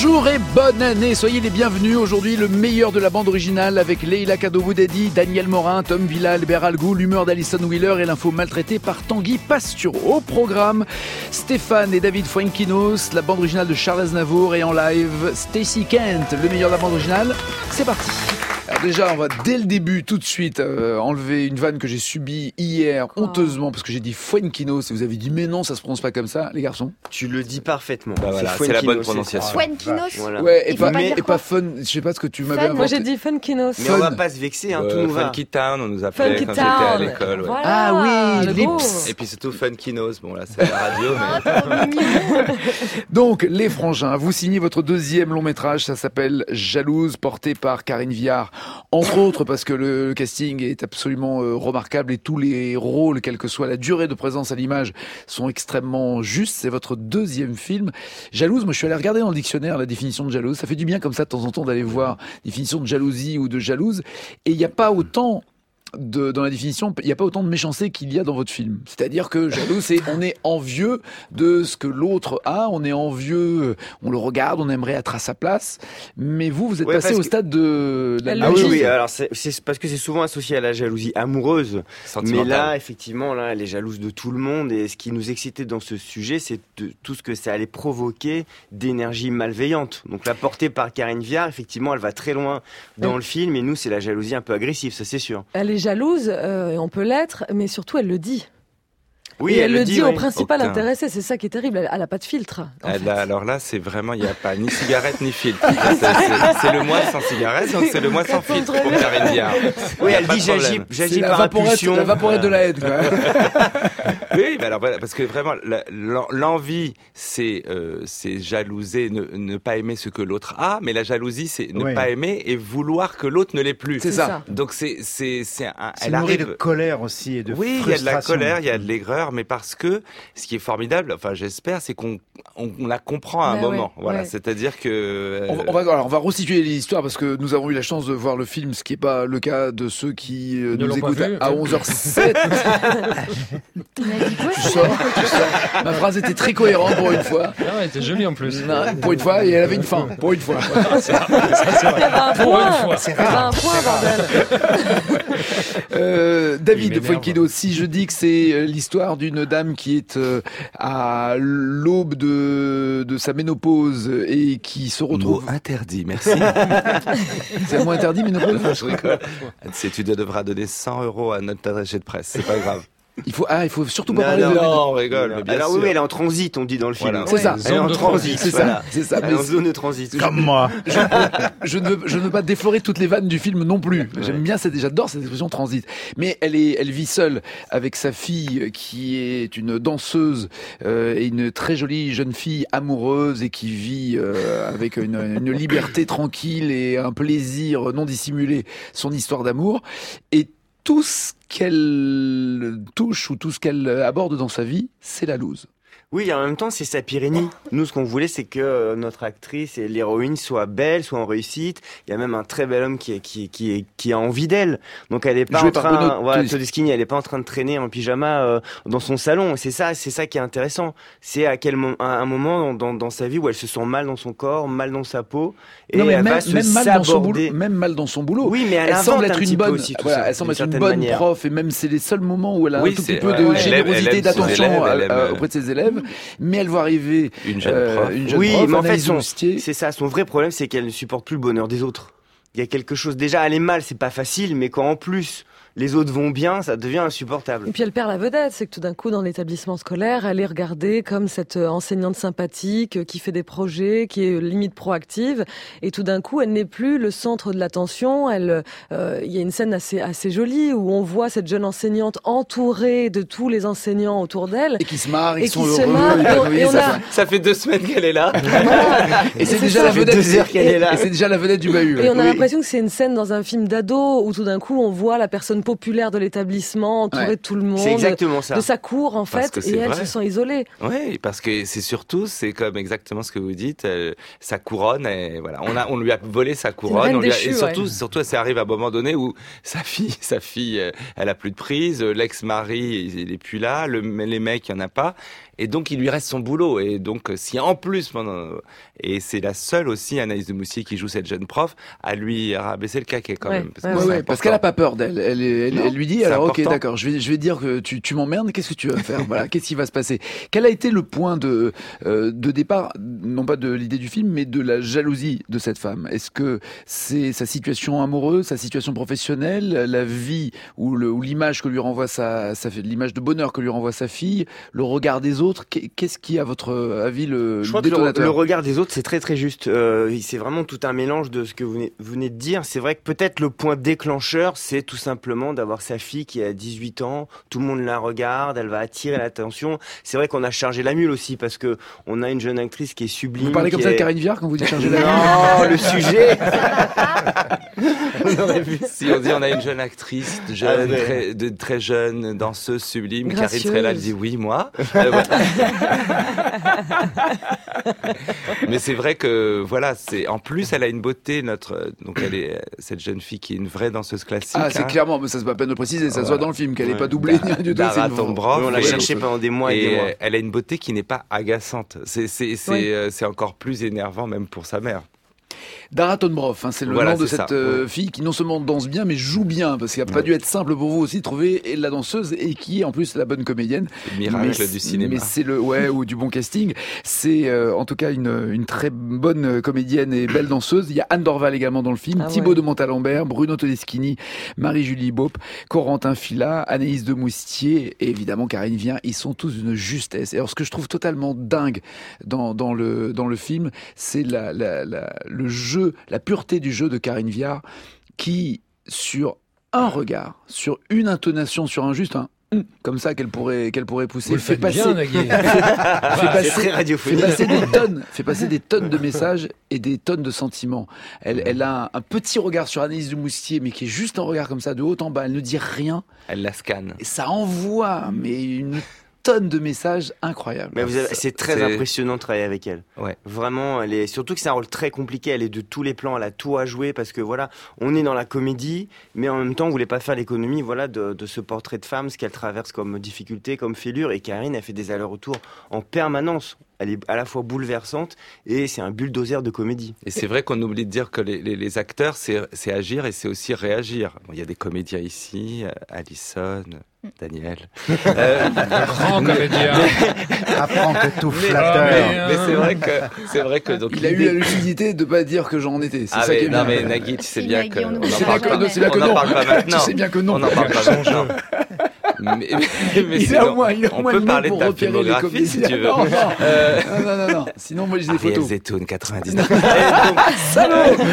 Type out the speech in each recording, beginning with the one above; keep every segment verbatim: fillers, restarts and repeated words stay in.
Bonjour et bonne année, soyez les bienvenus. Aujourd'hui, le meilleur de la bande originale avec Leila Kadobou-Dedi, Daniel Morin, Tom Villa, Albert Algou, l'humeur d'Alison Wheeler et l'info maltraitée par Tanguy Pastureau. Au programme, Stéphane et David Fuenquinos, la bande originale de Charles Aznavour et en live, Stacey Kent, le meilleur de la bande originale. C'est parti. Alors déjà, on va dès le début, tout de suite, euh, enlever une vanne que j'ai subie hier, oh. honteusement, parce que j'ai dit Fuenquinos et vous avez dit mais non, ça se prononce pas comme ça, les garçons. Tu le dis parfaitement. Bah voilà, c'est, c'est la bonne prononciation. Fuenquinos. Voilà. Ouais, et Il pas, pas, et pas fun. Je sais pas ce que tu m'avais inventé. Moi j'ai dit Funkinos. Mais on va pas se vexer, hein, euh, tout nous va. Funky Town, on nous appelait Funky quand Town. j'étais à l'école. Ouais. Voilà, ah oui, Lips. Et puis surtout Funkinos. Bon là, c'est la radio. Mais... Donc, Les Frangins, vous signez votre deuxième long métrage. Ça s'appelle Jalouse, porté par Karine Viard. Entre autres, parce que le casting est absolument euh, remarquable et tous les rôles, quelle que soit la durée de présence à l'image, sont extrêmement justes. C'est votre deuxième film. Jalouse, moi je suis allé regarder dans le dictionnaire la définition de jalouse. Ça fait du bien comme ça de temps en temps d'aller voir définition de jalousie ou de jalouse. Et il n'y a pas autant... De, dans la définition, il n'y a pas autant de méchanceté qu'il y a dans votre film. C'est-à-dire que jaloux, c'est on est envieux de ce que l'autre a, on est envieux, on le regarde, on aimerait être à sa place. Mais vous, vous êtes ouais, passé au que... stade de la Ah oui, oui, alors c'est, c'est parce que c'est souvent associé à la jalousie amoureuse. Mais là, effectivement, là, elle est jalouse de tout le monde. Et ce qui nous excitait dans ce sujet, c'est de, tout ce que ça allait provoquer d'énergie malveillante. Donc la portée par Karine Viard, effectivement, elle va très loin dans ouais. le film. Et nous, c'est la jalousie un peu agressive, ça c'est sûr. Elle est jalouse, euh, on peut l'être, mais surtout elle le dit. Oui, et elle, elle le le dit, dit au oui. principal Aucun. intéressé, c'est ça qui est terrible, elle, elle a pas de filtre. Elle a, alors là, c'est vraiment, il n'y a pas ni cigarette ni filtre. c'est, c'est, c'est le mois sans cigarette, donc c'est le mois sans filtre pour Karine Viard. Oui, elle dit j'agis, j'agis par impulsion. La vaporette de la haine, quoi. Oui, mais alors voilà, parce que vraiment, la, l'envie, c'est, euh, c'est jalouser, ne, ne pas aimer ce que l'autre a, mais la jalousie, c'est ne oui. pas aimer et vouloir que l'autre ne l'ait plus. C'est, c'est ça. ça. Donc c'est, c'est, c'est un, c'est elle arrive de colère aussi et de oui, frustration. Oui, il y a de la colère, il y a de l'aigreur, mais parce que ce qui est formidable, enfin j'espère, c'est qu'on on, on la comprend à un bah moment. Ouais, voilà, ouais. C'est-à-dire que euh... on, va, on va alors on va resituer l'histoire parce que nous avons eu la chance de voir le film, ce qui n'est pas le cas de ceux qui euh, nous écoutent vu, à onze heures sept. Tu m'as dit quoi? Tu sors, tu sors. Ma phrase était très cohérente pour une fois. Ah ouais, était jolie en plus. Non, pour une fois, et elle avait une fin. Pour une fois. C'est rare, ça, c'est vrai. Pour une fois. C'est rare. Un point, bordel. euh, David Fuenquinos, si je dis que c'est l'histoire d'une dame qui est euh, à l'aube de, de sa ménopause et qui se retrouve... Mot interdit, merci. C'est un mot interdit, ménopause? Je rigole. Si tu devras donner cent euros à notre attaché de presse, c'est pas grave. Il faut, ah, il faut surtout pas non, parler non, de... Non, on rigole, mais bien Alors sûr. oui, elle est en transit, on dit dans le film. Voilà. C'est ça. Elle est en transit, c'est voilà. ça. C'est ça. Elle est en zone de transit. Comme moi. Je, je, ne veux, je ne veux pas déflorer toutes les vannes du film non plus. J'aime bien cette, j'adore cette expression transit. Mais elle est, elle vit seule avec sa fille qui est une danseuse euh, et une très jolie jeune fille amoureuse et qui vit euh, avec une, une liberté tranquille et un plaisir non dissimulé son histoire d'amour. Et tout ce qu'elle touche ou tout ce qu'elle aborde dans sa vie, c'est la loose. Oui, en même temps, c'est sa pyrénie. Nous, ce qu'on voulait, c'est que notre actrice et l'héroïne soient belles, soient en réussite. Il y a même un très bel homme qui est, qui est, qui est, qui a envie d'elle. Donc, elle est pas Joué en train, Bono, voilà, Todeschini, elle est pas en train de traîner en pyjama euh, dans son salon. C'est ça, c'est ça qui est intéressant. C'est à quel moment, un moment dans, dans, dans sa vie où elle se sent mal dans son corps, mal dans sa peau, et non, mais elle même, va se même mal dans son boulot, saborder. même mal dans son boulot. Oui, mais elle, elle semble être un une bonne, aussi, voilà, ça, elle semble être une certaine bonne manière. prof, et même c'est les seuls moments où elle a oui, un tout c'est, petit peu ouais, de ouais, générosité, elle aime, d'attention elle aime, à, elle auprès de ses élèves. Mais elle voit arriver une jeune prof. Euh, une jeune oui, prof, mais en fait, Anaïs son, Roustier. c'est ça. Son vrai problème, c'est qu'elle ne supporte plus le bonheur des autres. Il y a quelque chose. Déjà, aller mal, c'est pas facile, mais quand en plus les autres vont bien, ça devient insupportable. Et puis elle perd la vedette, c'est que tout d'un coup dans l'établissement scolaire, elle est regardée comme cette enseignante sympathique qui fait des projets, qui est limite proactive, et tout d'un coup elle n'est plus le centre de l'attention. Elle, euh, il y a une scène assez assez jolie où on voit cette jeune enseignante entourée de tous les enseignants autour d'elle et qui se marrent, ils et sont qui heureux. Se marrent, et on, et on ça, a... ça fait deux semaines qu'elle est là. Voilà. Et c'est, c'est déjà ça. la vedette. Deux heures qu'elle est là. Et c'est déjà la vedette du bahut. Et on a oui. l'impression que c'est une scène dans un film d'ado où tout d'un coup on voit la personne personne populaire de l'établissement, entourée Ouais. de tout le monde, C'est exactement ça. de sa cour en Parce fait, que et c'est elle vrai. se sent isolée. Oui, parce que c'est surtout, c'est comme exactement ce que vous dites, euh, sa couronne, et voilà, on a, on lui a volé sa couronne, reine on lui a- déchue, et surtout, ouais. surtout, ça arrive à un moment donné où sa fille, sa fille, euh, elle a plus de prise, euh, l'ex-mari, il est plus là, le, les mecs, il y en a pas, et donc il lui reste son boulot, et donc euh, si en plus, pendant, et c'est la seule aussi, Anaïs de Moustier, qui joue cette jeune prof, à lui rabaisser le caquet quand Ouais, même. Parce, ouais, que Ouais, c'est ouais, important. parce qu'elle a pas peur d'elle. Elle, elle, Non, elle lui dit c'est alors ok important. d'accord, je vais je vais dire que tu tu m'emmerdes. Qu'est-ce que tu vas faire? Voilà, qu'est-ce qui va se passer? Quel a été le point de euh, de départ, non pas de l'idée du film, mais de la jalousie de cette femme? Est-ce que c'est sa situation amoureuse, sa situation professionnelle, la vie ou le ou l'image que lui renvoie sa, sa l'image de bonheur que lui renvoie sa fille, le regard des autres? Qu'est-ce qui, à votre avis, le Je crois que le, détonateur? le regard des autres, c'est très très juste. Euh, c'est vraiment tout un mélange de ce que vous venez, vous venez de dire. C'est vrai que peut-être le point déclencheur, c'est tout simplement d'avoir sa fille qui a dix-huit ans. Tout le monde la regarde, elle va attirer l'attention. C'est vrai qu'on a chargé la mule aussi parce que on a une jeune actrice qui est sublime. Vous parlez comme qui ça de est- Karine Viard quand vous dites charger la Non, le sujet. On aurait vu. Si on dit on a une jeune actrice, de jeune, Ah ouais. très, de, très jeune, danseuse sublime, Gracieuse. Karine Trella, elle dit oui, moi. Euh, voilà. Mais c'est vrai que voilà, c'est en plus elle a une beauté, notre donc elle est cette jeune fille qui est une vraie danseuse classique. Ah, c'est hein. clairement, mais ça c'est pas la peine de préciser, ça se Voilà. voit dans le film qu'elle est Ouais. pas doublée Dara- ni rien du tout. Dara c'est une- Tombroff. Oui, on l'a Et- cherché pendant des mois et, Et des mois. euh, elle a une beauté qui n'est pas agaçante. C'est c'est c'est Oui. euh, c'est encore plus énervant même pour sa mère. Dara Tombroff, hein, c'est le Voilà, nom de c'est cette ça. euh, fille qui non seulement danse bien, mais joue bien, parce qu'il n'a pas Ouais. dû être simple pour vous aussi de trouver la danseuse et qui est en plus la bonne comédienne. C'est le miracle mais, du cinéma. Mais c'est le ouais ou du bon casting. C'est euh, en tout cas une, une très bonne comédienne et belle danseuse. Il y a Anne Dorval également dans le film, Ah Thibaut ouais. de Montalembert, Bruno Todeschini, Marie-Julie Beaup, Corentin Fila, Anaïs de Moustier et évidemment Karine Viard. Ils sont tous d'une justesse. Et alors ce que je trouve totalement dingue dans, dans le dans le film, c'est la, la, la, le jeu, la pureté du jeu de Karine Viard, qui sur un regard, sur une intonation, sur un juste un hum comme ça qu'elle pourrait qu'elle pourrait pousser, Vous le fait faites passer, bien, Nagui. fait C'est passer, très fait radiophonique. passer des tonnes, fait passer des tonnes de messages et des tonnes de sentiments. Elle, elle a un, un petit regard sur Anaïs de Moustier, mais qui est juste un regard comme ça de haut en bas. Elle ne dit rien Elle la scanne. et ça envoie mais une tonne de messages incroyables. Mais vous avez- c'est très C'est- impressionnant de travailler avec elle. Ouais. Vraiment, elle est surtout que c'est un rôle très compliqué. Elle est de tous les plans, elle a tout à jouer parce que voilà, on est dans la comédie, mais en même temps, on voulait pas faire l'économie, voilà, de, de ce portrait de femme, ce qu'elle traverse comme difficulté, comme fêlure. Et Karine, elle fait des allers-retours en permanence. Elle est à la fois bouleversante et c'est un bulldozer de comédie. Et c'est vrai qu'on oublie de dire que les, les, les acteurs, c'est c'est agir et c'est aussi réagir. Bon, il y a des comédiens ici, euh, Alison, Daniel. Euh, Grand comédien. Apprends que tout mais flatteur. mais, mais c'est vrai que c'est vrai que donc Il a eu l'idée- la lucidité de pas dire que j'en étais. C'est Ah ça qui mais, est non bien. mais Nagui, tu sais Si, bien Nagui, que on on oublie n'en C'est parle bien pas. que, c'est bien que On n'en non. parle pas maintenant. Tu sais bien que non. On n'en parle pas maintenant. Mais, mais, mais Il est sinon, au moins, il est au on moins peut le parler nom de pour ta repérer les filmographie si comédiens. tu veux. Non, non. Euh, Non, non, non, non. Sinon, moi, j'ai des Ariel photos. Zetoun, quatre-vingt-dix-neuf. Et donc, Salaud.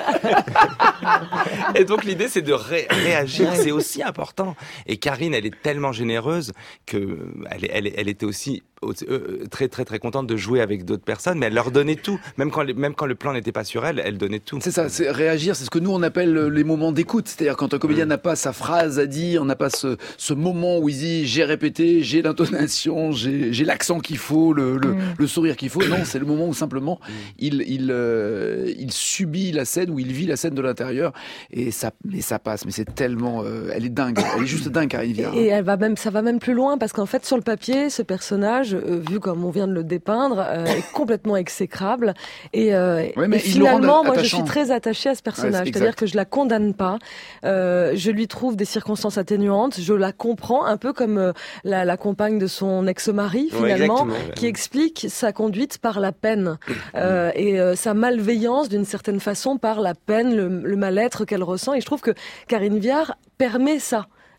Et donc l'idée c'est de ré- réagir, c'est aussi important. Et Karine, elle est tellement généreuse que elle, est- elle, est- elle était aussi euh, très très très contente de jouer avec d'autres personnes, mais elle leur donnait tout, même quand les- même quand le plan n'était pas sur elle, elle donnait tout. C'est ça, c'est réagir, c'est ce que nous on appelle les moments d'écoute. C'est-à-dire quand un comédien n'a pas sa phrase à dire, n'a pas ce, ce moment où il dit j'ai répété, j'ai l'intonation, j'ai j'ai l'accent qu'il faut, le, le, Mm. le sourire qu'il faut. Non, c'est le moment où simplement il, il, euh, il subit la scène, où il vit la scène de l'intérieur et ça, mais ça passe. Mais c'est tellement, euh, elle est dingue, elle est juste dingue, Karine Viard. Et elle va même, ça va même plus loin parce qu'en fait, sur le papier, ce personnage, euh, vu comme on vient de le dépeindre, euh, est complètement exécrable. Et, euh, Ouais, mais et il le rend finalement, moi, je attachant. suis très attachée à ce personnage. Ouais, c'est C'est-à-dire exact. que je la condamne pas. Euh, je lui trouve des circonstances atténuantes. Je la comprends un peu comme euh, la, la compagne de son ex-mari, Ouais, finalement, exactement. qui explique sa conduite par la peine euh, et euh, sa malveillance d'une certaine façon par la peine, le, le mal-être qu'elle ressent. Et je trouve que Karine Viard permet ça.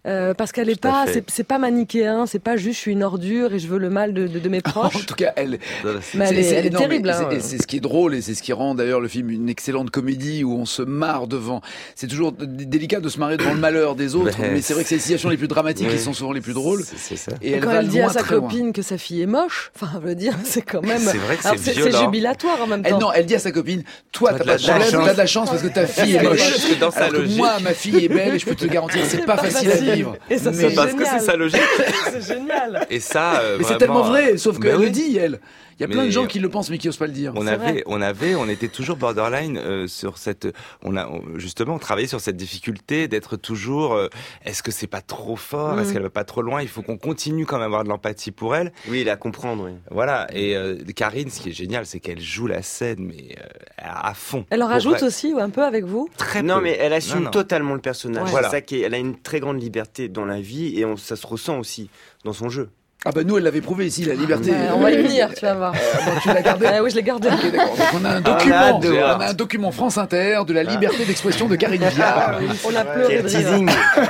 euh, parce qu'elle est Tout à pas, fait. c'est, c'est pas manichéen, c'est pas juste je suis une ordure et je veux le mal de, de, de mes En proches. tout cas, elle, Mais elle est, elle est non, mais terrible. c'est- hein. et c'est ce qui est drôle et c'est ce qui rend d'ailleurs le film une excellente comédie où on se marre devant. C'est toujours d- délicat de se marrer devant le malheur des autres, Mais mais c'est vrai que c'est les situations les plus dramatiques Oui. qui sont souvent les plus drôles. C'est, c'est ça. Et Et elle quand va elle dit loin, à sa très loin. copine que sa fille est moche, enfin, je veux dire, c'est quand même. C'est vrai que Alors, c'est c'est, c'est violent. jubilatoire en même Elle, temps. non, elle dit à sa copine, toi Toi, t'as t'as pas de de la problème, chance. t'as de la chance parce que ta fille est Parce moche. que dans sa Alors que logique- moi, ma fille est belle et je peux te garantir, c'est pas facile à vivre. Et ça, Mais- c'est Parce que génial. c'est sa logique. C'est génial. Et ça, euh, Mais c'est vraiment, tellement vrai, sauf mais qu'elle oui. le dit, elle. Il y a plein Mais de gens qui le pensent mais qui osent pas le dire. On C'est avait, vrai. on avait, on était toujours borderline euh, sur cette. On a on- justement, on travaillait sur cette difficulté d'être toujours. euh, est-ce que c'est pas trop fort Mm. Est-ce qu'elle va pas trop loin Il faut qu'on continue quand même à avoir de l'empathie pour elle. Oui, la comprendre, oui. Voilà. Et euh, Karine, ce qui est génial, c'est qu'elle joue la scène, mais euh, à à fond. Elle en Pour rajoute vrai. aussi, ou un peu avec vous. Très Non, peu. mais elle assume Non, non. totalement le personnage. Ouais. C'est Voilà. ça qui est, elle a une très grande liberté dans la vie et on, ça se ressent aussi dans son jeu. Ah bah nous, elle l'avait prouvé ici, la liberté. Ouais, on va y venir, tu vas voir. Euh, bon, tu l'as gardé. Ah oui, je l'ai gardé. Ok, d'accord. Donc on a un Ah, document, on a hâte de on voir. a un document France Inter de la liberté d'expression de Karine Viard. On a pleuré Quel de rire. teasing.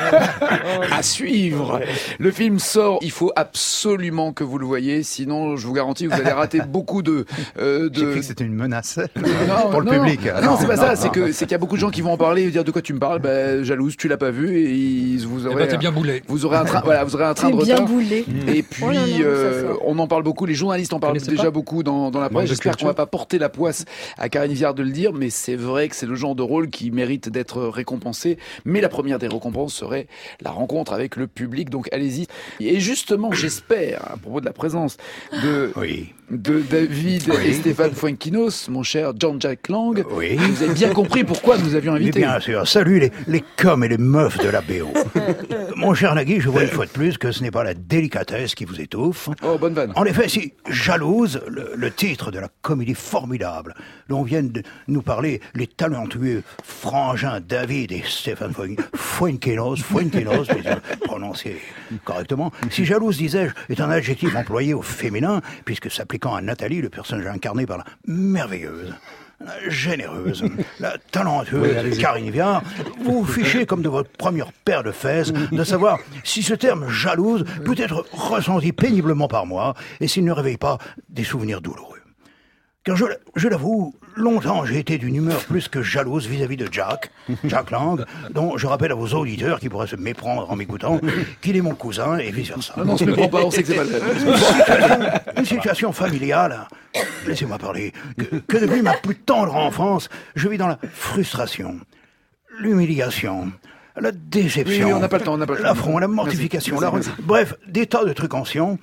À suivre. Le film sort. Il faut absolument que vous le voyez, sinon je vous garantis que vous allez rater beaucoup de. euh, J'ai de... cru que c'était une menace Non, pour le non, public. Non, Non, c'est pas non, ça. non. C'est que c'est qu'il y a beaucoup de gens qui vont en parler et dire de quoi tu me parles. Ben jalouse, tu l'as pas vu et ils- vous Eh aurez. ben, t'es bien boulé. Vous aurez un train. Voilà, vous aurez un train C'est de bien retard. boulé. Et puis, Oh là là, euh, ça sort. on en parle beaucoup, les journalistes en parlent connaissez déjà pas beaucoup dans, dans la Manque presse. de J'espère qu'on culture. va pas porter la poisse à Karine Viard de le dire, mais c'est vrai que c'est le genre de rôle qui mérite d'être récompensé. Mais la première des récompenses serait la rencontre avec le public, donc allez-y. Et justement, j'espère, à propos de la présence de, Oui, de David Oui. et Stéphane Fuenquinos, mon cher Jean-Jacques Lang, oui. vous avez bien compris pourquoi nous avions Mais invité. bien sûr, salut les, les coms et les meufs de la B O. Mon cher Nagui, je vois une fois de plus que ce n'est pas la délicatesse qui vous étouffe. Oh, bonne vanne. En effet, si Jalouse, le, le titre de la comédie formidable dont viennent de nous parler les talentueux frangins David et Stéphane Fuen- Fuenquinos, Fuenquinos, mais prononcé correctement. Si Jalouse, disais-je, est un adjectif employé au féminin, puisque s'appliquant à Nathalie, le personnage incarné par la merveilleuse, la généreuse, la talentueuse Karine Viard, vous vous fichez comme de votre première paire de fesses de savoir si ce terme jalouse peut être ressenti péniblement par moi et s'il ne réveille pas des souvenirs douloureux. Car je, je l'avoue, longtemps j'ai été d'une humeur plus que jalouse vis-à-vis de Jack, Jack Lang, dont je rappelle à vos auditeurs qui pourraient se méprendre en m'écoutant qu'il est mon cousin et vice-versa. Non, non, on se méprend pas, on sait que c'est pas le même. Une situation familiale, laissez-moi parler, que, que depuis ma plus tendre enfance, je vis dans la frustration, l'humiliation, la déception, Oui, oui, on n'a pas le temps, on n'a pas le temps. l'affront, la mortification, Merci, la... merci. bref, des tas de trucs anciens.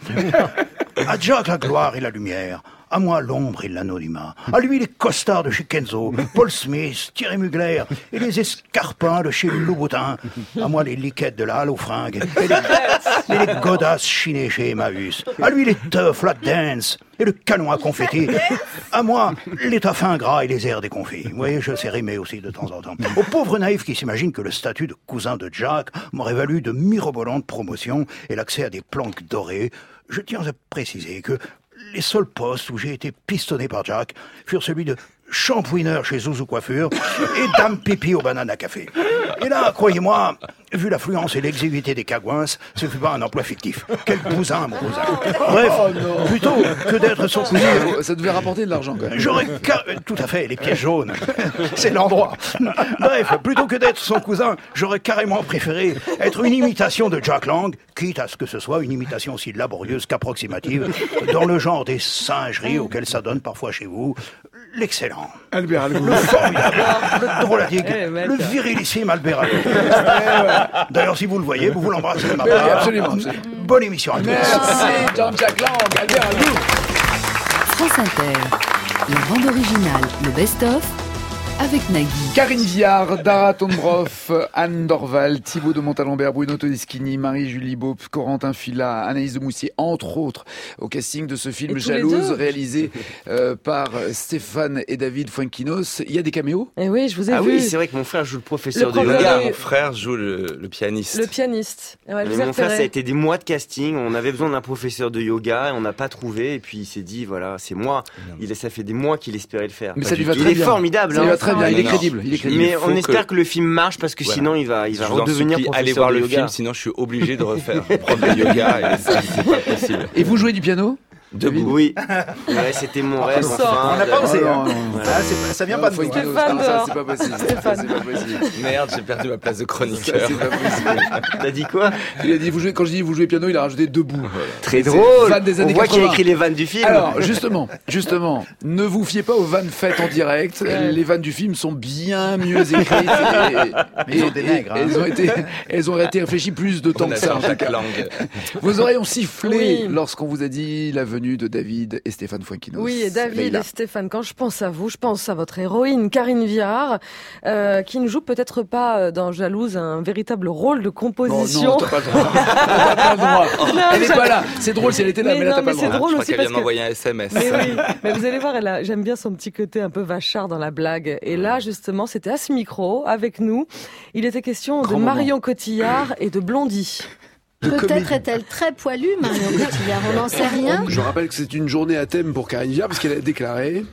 À Jack la gloire et la lumière, à moi l'ombre et l'anonymat, à lui les costards de chez Kenzo, Paul Smith, Thierry Mugler et les escarpins de chez Louboutin, à moi les liquettes de la Halle aux fringues et les, et les godasses chinées chez Emmaüs, à lui les teufs, la dance et le canon à confetti, à moi les taffins gras et les airs déconfits. Vous voyez, je sais rimer aussi de temps en temps. Aux pauvres naïfs qui s'imaginent que le statut de cousin de Jack m'aurait valu de mirobolantes promotions et l'accès à des planques dorées, je tiens à préciser que les seuls postes où j'ai été pistonné par Jack furent celui de shampouineur chez Zouzou Coiffure et dame pipi au banane à café. Et là, croyez-moi, vu l'affluence et l'exiguïté des cagouins, ce fut pas un emploi fictif. Quel bousin, mon cousin. Bref, plutôt que d'être son cousin, Ça devait rapporter de l'argent quand même. j'aurais... car- Tout à fait, les pièces jaunes. C'est l'endroit. Bref, plutôt que d'être son cousin, j'aurais carrément préféré être une imitation de Jack Lang, quitte à ce que ce soit une imitation aussi laborieuse qu'approximative, dans le genre des singeries auxquelles ça donne parfois chez vous. L'excellent, Albert Algou. le formidable, le drôladique, Eh, mec. le virilissime Albert Algou. D'ailleurs, si vous le voyez, vous vous l'embrassez de ma Oui, part. absolument, absolument. Bonne émission à tous. Merci Jean-Jacques Lang, Albert Algou. France Inter, la bande originale, le best-of, avec Nagui. Karine Viard, Dara Tombrov, Anne Dorval, Thibaut de Montalembert, Bruno Todeschini, Marie-Julie Beaup, Corentin Fila, Anaïs de Moussier, entre autres, au casting de ce film Et tous les Jalouse, deux. réalisé euh, par Stéphane et David Fuenquinos. Il y a des caméos? Et oui, je vous ai Ah vu. oui, c'est vrai que mon frère joue le professeur Le de professeur yoga. de- Mon frère joue le, le pianiste. Le pianiste. Ouais, je Mais vous ai mon frère, ça a repéré. été des mois de casting. On avait besoin d'un professeur de yoga et on n'a pas trouvé. Et puis il s'est dit, voilà, c'est moi. Il, ça fait des mois qu'il espérait le faire. Mais Pas ça du lui va tout. très Il est bien. formidable. Ça lui hein. va très très bien, il est non, crédible. Il est crédible. Mais on que... espère que le film marche parce que voilà. sinon il va, il va je redevenir supplie, professeur allez voir de le yoga. film, sinon je suis obligé de refaire prof de yoga et ça, c'est pas possible. Et vous jouez du piano? Debout. Oui, ouais, c'était mon rêve. sort. On n'a pas osé. Oh, hein. non, non, non. Ah, c'est- ça vient pas de nous. hein. Stéphane Ça, dehors. c'est pas possible. Stéphane. Ça, c'est pas possible. Merde, j'ai perdu ma place de Ça, chroniqueur. c'est pas possible. T'as dit quoi? Il a dit, vous jouez, quand je dis vous jouez piano, il a rajouté debout. Très C'est drôle. fan des On années voit qu'il a quatre-vingts. écrit les vannes du film. Alors, justement, justement, ne vous fiez pas aux vannes faites en direct. Les vannes du film sont bien mieux écrites. Et, Mais ils ont des nègres, hein. Elles ont été, elles ont été réfléchies plus de temps On que ça, en adore tout chaque cas. langue. Vos oreilles ont sifflé Oui. lorsqu'on vous a dit la venue de David et Stéphane Fuenquinos. Oui, et David Leïla. et Stéphane, quand je pense à vous, je pense à votre héroïne, Karine Viard, euh, qui ne joue peut-être pas dans Jalouse un véritable rôle de Bon, composition. non, t'as pas le droit. T'as pas le droit. Non, Elle est je- pas là. C'est drôle si elle était là, Mais mais, là, non, t'as mais pas le c'est droit. drôle Je crois aussi qu'elle parce vient que- d'envoyer un S M S. Mais oui, mais vous allez voir, elle a- j'aime bien son petit côté un peu vachard dans la blague. Et là, justement, c'était à ce micro, avec nous. Il était question Grand de moment. Marion Cotillard et de Blondie. Peut-être est-elle très poilue, Marion Cotillard, on n'en sait rien. Je rappelle que c'est une journée à thème pour Karine Viard, parce qu'elle a déclaré.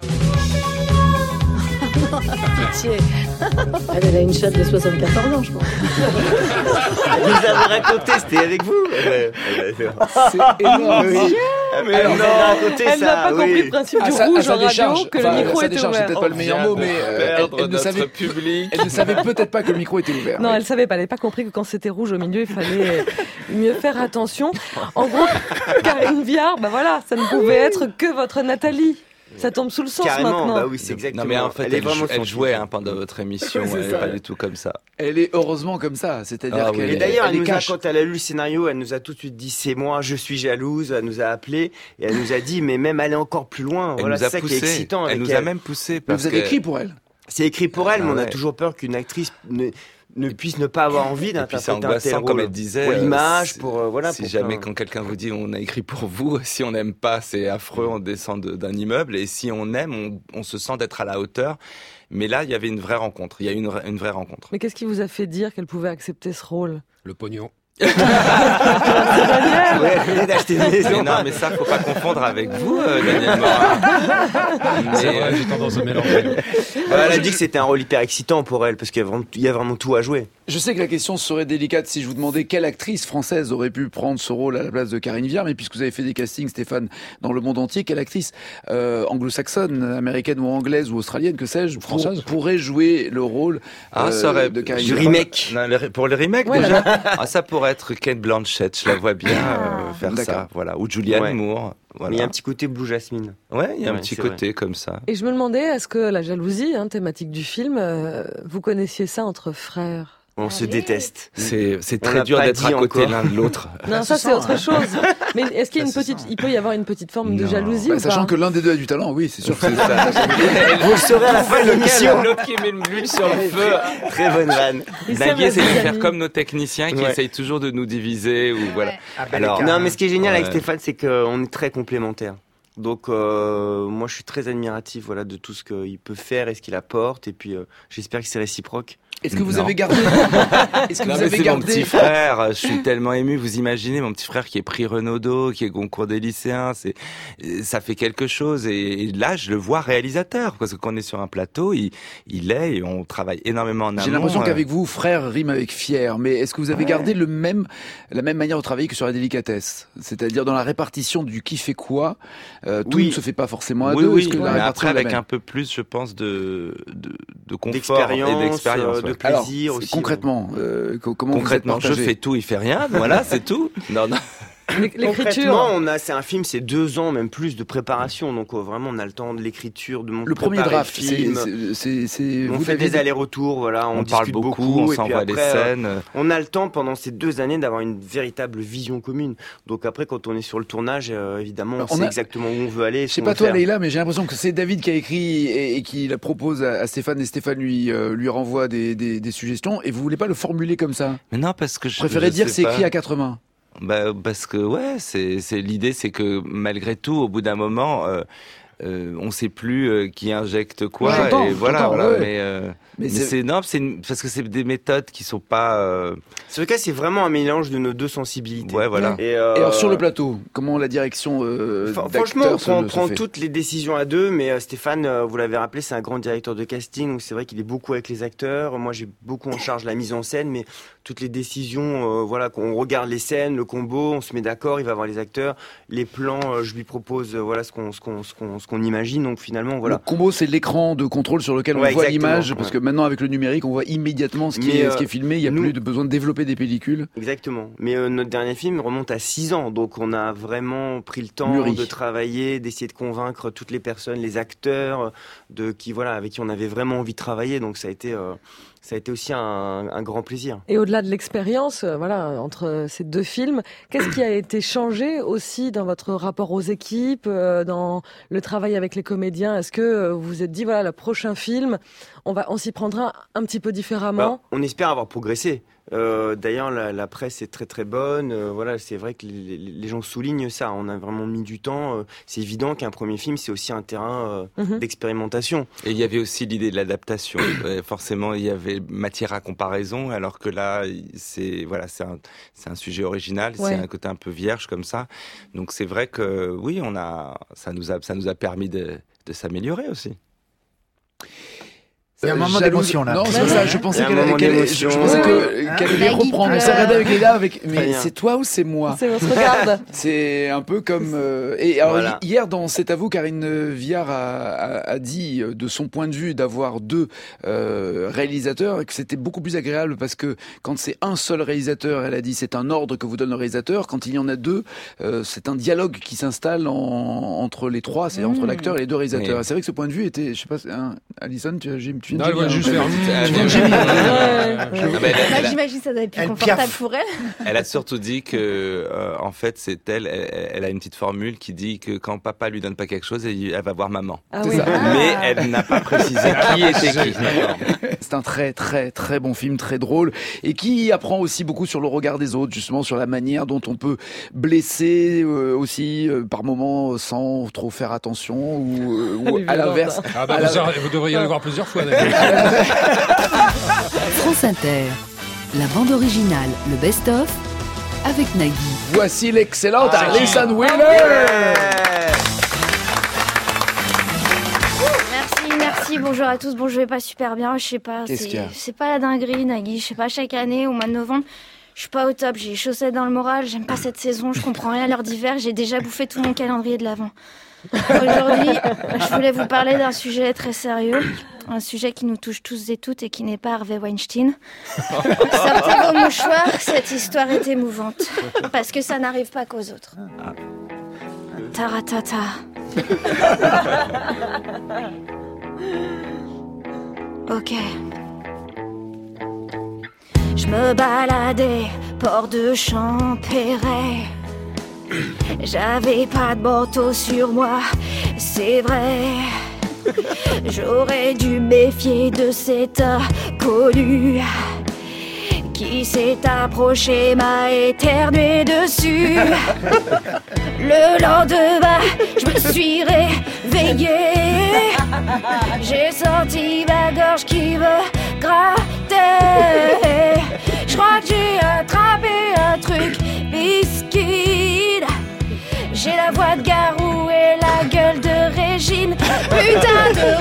Pitié. Elle a une chatte de soixante-quatorze ans, je pense. Vous avez raconté, c'était avec vous. Ouais, ouais, ouais. C'est énorme. Ah, mais Alors, vous avez raconté Elle ça, n'a pas oui. compris le principe À du sa, à rouge sa en radio, décharge, que enfin, le micro à sa était décharge, c'est ouvert. peut-être pas le meilleur mot, mais euh, elle, Perdre elle ne notre savait, public. elle ne savait peut-être pas que le micro était ouvert. Non, elle savait pas, elle n'avait pas compris que quand c'était rouge au milieu, il fallait mieux faire attention. En gros, Karine Viard, bah voilà, ça ne pouvait être que votre Nathalie. Ça tombe sous le sens Carrément, maintenant. bah oui, c'est exactement. Non mais en fait, elle est elle, vraiment elle son jouait type. hein, pendant votre émission, C'est elle n'est ça. pas du tout comme ça. Elle est heureusement comme ça, c'est-à-dire Ah qu'elle oui. Et d'ailleurs, elle elle est nous a, cash. quand elle a lu le scénario, elle nous a tout de suite dit c'est moi, je suis jalouse. Elle nous a appelé et elle nous a dit mais même aller encore plus loin. Elle Voilà, nous a c'est ça qui est poussé. excitant. Elle avec nous a même poussé Mais parce vous avez que- écrit pour elle. C'est écrit pour elle, Ah mais on a ouais. toujours peur qu'une actrice ne, ne puisse ne pas avoir envie Et puis c'est d'interpréter un tel angoissant, rôle. comme elle disait. Pour euh, l'image, si- pour euh, voilà. Si pour jamais plein- quand quelqu'un vous dit on a écrit pour vous, si on n'aime pas, c'est affreux, on descend de- d'un immeuble. Et si on aime, on, on se sent d'être à la hauteur. Mais là, il y avait une vraie rencontre. Il y a eu une, une vraie rencontre. Mais qu'est-ce qui vous a fait dire qu'elle pouvait accepter ce rôle? Le pognon. Ouais, elle venait d'acheter une Mais maison. non, mais ça, faut pas confondre avec vous, euh, Daniel Morin. C'est Mais, vrai, euh, j'ai tendance à mélanger. Ouais, elle a dit que c'était un rôle hyper excitant pour elle parce qu'il y a vraiment, il y a vraiment tout à jouer. Je sais que la question serait délicate si je vous demandais quelle actrice française aurait pu prendre ce rôle à la place de Karine Viard, mais puisque vous avez fait des castings, Stéphane, dans le monde entier, quelle actrice euh, anglo-saxonne, américaine ou anglaise ou australienne, que sais-je, Ou française. pour- pourrait jouer le rôle Ah, euh, ça aurait... de Karine Du Viard? remake. Non, le- pour le remake, Ouais, déjà ah, ça pourrait être Kate Blanchett, je la vois bien euh, faire D'accord. ça. Voilà. Ou Julianne Ouais. Moore. Voilà. Mais il y a un petit côté Blue Jasmine. Ouais, il y a un Ouais, petit c'est côté comme ça. Et je me demandais, est-ce que la jalousie, hein, thématique du film, euh, vous connaissiez ça entre frères? On se Allez. déteste. C'est, c'est On très l'a dur pas d'être dit à côté encore. l'un de l'autre. Non, ça se c'est sent, autre hein. chose. Mais est-ce qu'il y a une Ça se petite, sent. il peut y avoir une petite forme de Non. jalousie Bah, ou sachant pas que l'un des deux a du talent, oui, c'est sûr. que c'est Vous le saurez à la fin de l'émission. L'autre qui met l'huile sur le feu. Très bonne vanne. Il Naguer, sait, c'est de vas-y, faire Camille. comme nos techniciens qui Ouais. essayent toujours de nous diviser ou voilà. Alors, non, mais ce qui est génial avec Ouais. Stéphane, c'est qu'on est très complémentaires. Donc, euh, moi, je suis très admiratif, voilà, de tout ce qu'il peut faire et ce qu'il apporte. Et puis, euh, j'espère que c'est réciproque. Est-ce que vous Non. avez gardé Est-ce que Non, vous mais avez c'est mon gardé petit frère, je suis tellement ému. Vous imaginez mon petit frère qui est prix Renaudot, qui est concours des lycéens, c'est ça fait quelque chose. Et, et là, je le vois réalisateur, parce que quand on est sur un plateau, il, il est et on travaille énormément en amont. J'ai l'impression euh, qu'avec vous, frère rime avec fier, mais est-ce que vous avez gardé le même, la même manière de travailler que sur la délicatesse? C'est-à-dire dans la répartition du qui fait quoi, euh, tout Oui. ne se fait pas forcément à oui, deux. oui, Est-ce que la mais répartition après est la avec même un peu plus, je pense, de, de, de confort D'expérience, et d'expérience. euh, de ouais. plaisir Alors, aussi. concrètement, euh, co- comment Concrètement, vous je êtes partagé fais tout, il fait rien, voilà, c'est tout. Non, non. L'écriture. Concrètement, on a, c'est un film, c'est deux ans, même plus de préparation. Donc, euh, vraiment, on a le temps de l'écriture, de mon Le premier préparer draft, le c'est, film. c'est, c'est, c'est On vous, fait David des allers-retours, voilà, on, On, parle discute beaucoup, beaucoup, on et puis s'envoie des après, euh, scènes. on a le temps pendant ces deux années d'avoir une véritable vision commune. Donc après, quand on est sur le tournage, euh, évidemment, on, On sait a- exactement où on veut aller. Je sais pas toi, Leïla, mais j'ai l'impression que c'est David qui a écrit et, et qui la propose à, à Stéphane, et Stéphane lui euh, lui renvoie des, des, des suggestions. Et vous voulez pas le formuler comme ça? Mais non, parce que je Vous préférez je dire sais c'est pas. écrit à quatre mains? Bah, parce que ouais, c'est c'est l'idée, c'est que malgré tout, au bout d'un moment, euh, euh, on sait plus euh, qui injecte quoi. J'entends, et voilà, j'entends, voilà. ouais. Mais, euh, Mais mais c'est- c'est non, c'est une- parce que c'est des méthodes qui sont pas. euh, Sur le cas, c'est vraiment un mélange de nos deux sensibilités. Ouais, voilà. Et, euh, Et alors sur le plateau, comment la direction euh, Fr- d'acteur Franchement, on se- prend, se prend fait toutes les décisions à deux, mais euh, Stéphane, euh, vous l'avez rappelé, c'est un grand directeur de casting, donc c'est vrai qu'il est beaucoup avec les acteurs. Moi, j'ai beaucoup en charge la mise en scène, mais toutes les décisions, euh, voilà, qu'on regarde les scènes, le combo, on se met d'accord, il va voir les acteurs, les plans, euh, je lui propose, euh, voilà, ce qu'on, ce qu'on, ce qu'on, ce qu'on imagine. Donc finalement, voilà. Le combo, c'est l'écran de contrôle sur lequel on Ouais, voit exactement, l'image, parce ouais. que maintenant avec le numérique, on voit immédiatement ce qui, Mais, est, euh, ce qui est filmé. Il n'y a nous- plus de besoin de développer des pellicules. Exactement. Mais euh, notre dernier film remonte à six ans, donc on a vraiment pris le temps Mûri. de travailler, d'essayer de convaincre toutes les personnes, les acteurs, de qui voilà, avec qui on avait vraiment envie de travailler. Donc ça a été, euh, ça a été aussi un, un grand plaisir. Et au-delà de l'expérience, euh, voilà, entre ces deux films, qu'est-ce qui a été changé aussi dans votre rapport aux équipes, euh, dans le travail avec les comédiens? Est-ce que euh, vous vous êtes dit, voilà, le prochain film, on va, on s'y prendra un petit peu différemment? Bah, on espère avoir progressé. Euh, d'ailleurs, la, la presse est très très bonne. Euh, voilà, c'est vrai que les, les gens soulignent ça. On a vraiment mis du temps. Euh, c'est évident qu'un premier film, c'est aussi un terrain euh, Mhm. d'expérimentation. Et il y avait aussi l'idée de l'adaptation. Euh, forcément, il y avait matière à comparaison, alors que là, c'est voilà, c'est un, c'est un sujet original, Ouais. c'est un côté un peu vierge comme ça. Donc c'est vrai que oui, on a, ça nous a, ça nous a permis de, de s'améliorer aussi. Il y a un Euh, moment jalouse- d'émotion, là. Non, c'est Ouais. ça. Je pensais Il y a un qu'elle allait, moment qu'elle- je, d'émotion. je pensais que- Ouais. qu'elle allait Maggie reprendre. On pleure. s'est regardé avec Léla avec. Mais bien. c'est toi ou c'est moi? C'est votre regarde. C'est un peu comme. euh, Et alors Voilà. hi- hier dans C'est à vous, Karine Viard a, a, a dit euh, de son point de vue d'avoir deux euh, réalisateurs et que c'était beaucoup plus agréable parce que quand c'est un seul réalisateur, elle a dit c'est un ordre que vous donne le réalisateur. Quand il y en a deux, euh, c'est un dialogue qui s'installe en, entre les trois, c'est entre Mmh. l'acteur et les deux réalisateurs. Oui. Et c'est vrai que ce point de vue était, je sais pas, hein, Alison, tu, tu viens de Non, elle gémir va un juste peu. faire. Elle, Tu viens de elle- gémir. Ouais. Ah, mais elle- Bah, elle a- j'imagine que ça doit être plus Elle confortable piaffe. pour elle. Elle a surtout dit que, euh, en fait, c'est elle, elle, elle a une petite formule qui dit que quand papa lui donne pas quelque chose, elle, elle va voir maman. Ah C'est oui. ça. Mais elle n'a pas précisé qui était qui. C'est un très très très bon film, très drôle, et qui apprend aussi beaucoup sur le regard des autres, justement sur la manière dont on peut blesser euh, aussi euh, par moments sans trop faire attention, ou, euh, ou Elle est à violente, l'inverse. Ah bah, À vous, la- vous devriez aller voir plusieurs fois d'ailleurs. France Inter. La bande originale, le best-of, avec Nagui. Voici l'excellente Ah, Alison Wheeler. Merci, merci, bonjour à tous. Bon, je vais pas super bien, je sais pas. Qu'est-ce c'est- qu'il y a C'est pas la dinguerie, Nagui. Je sais pas, chaque année, au mois de novembre, je suis pas au top. J'ai les chaussettes dans le moral, j'aime pas cette saison, je comprends rien à l'heure d'hiver, j'ai déjà bouffé tout mon calendrier de l'avant. Aujourd'hui, je voulais vous parler d'un sujet très sérieux. Un sujet qui nous touche tous et toutes et qui n'est pas Harvey Weinstein. Sortez vos mouchoirs, cette histoire est émouvante. Parce que ça n'arrive pas qu'aux autres. Taratata. Ok. Je me baladais, port de Champéret. J'avais pas de manteau sur moi, c'est vrai. J'aurais dû méfier de cet inconnu qui s'est approché, m'a éternué dessus. Le lendemain, je me suis réveillée. J'ai senti ma gorge qui me grattait. Je crois que j'ai attrapé un truc biscuit. J'ai la voix de Garou et la gueule de Régine. Putain de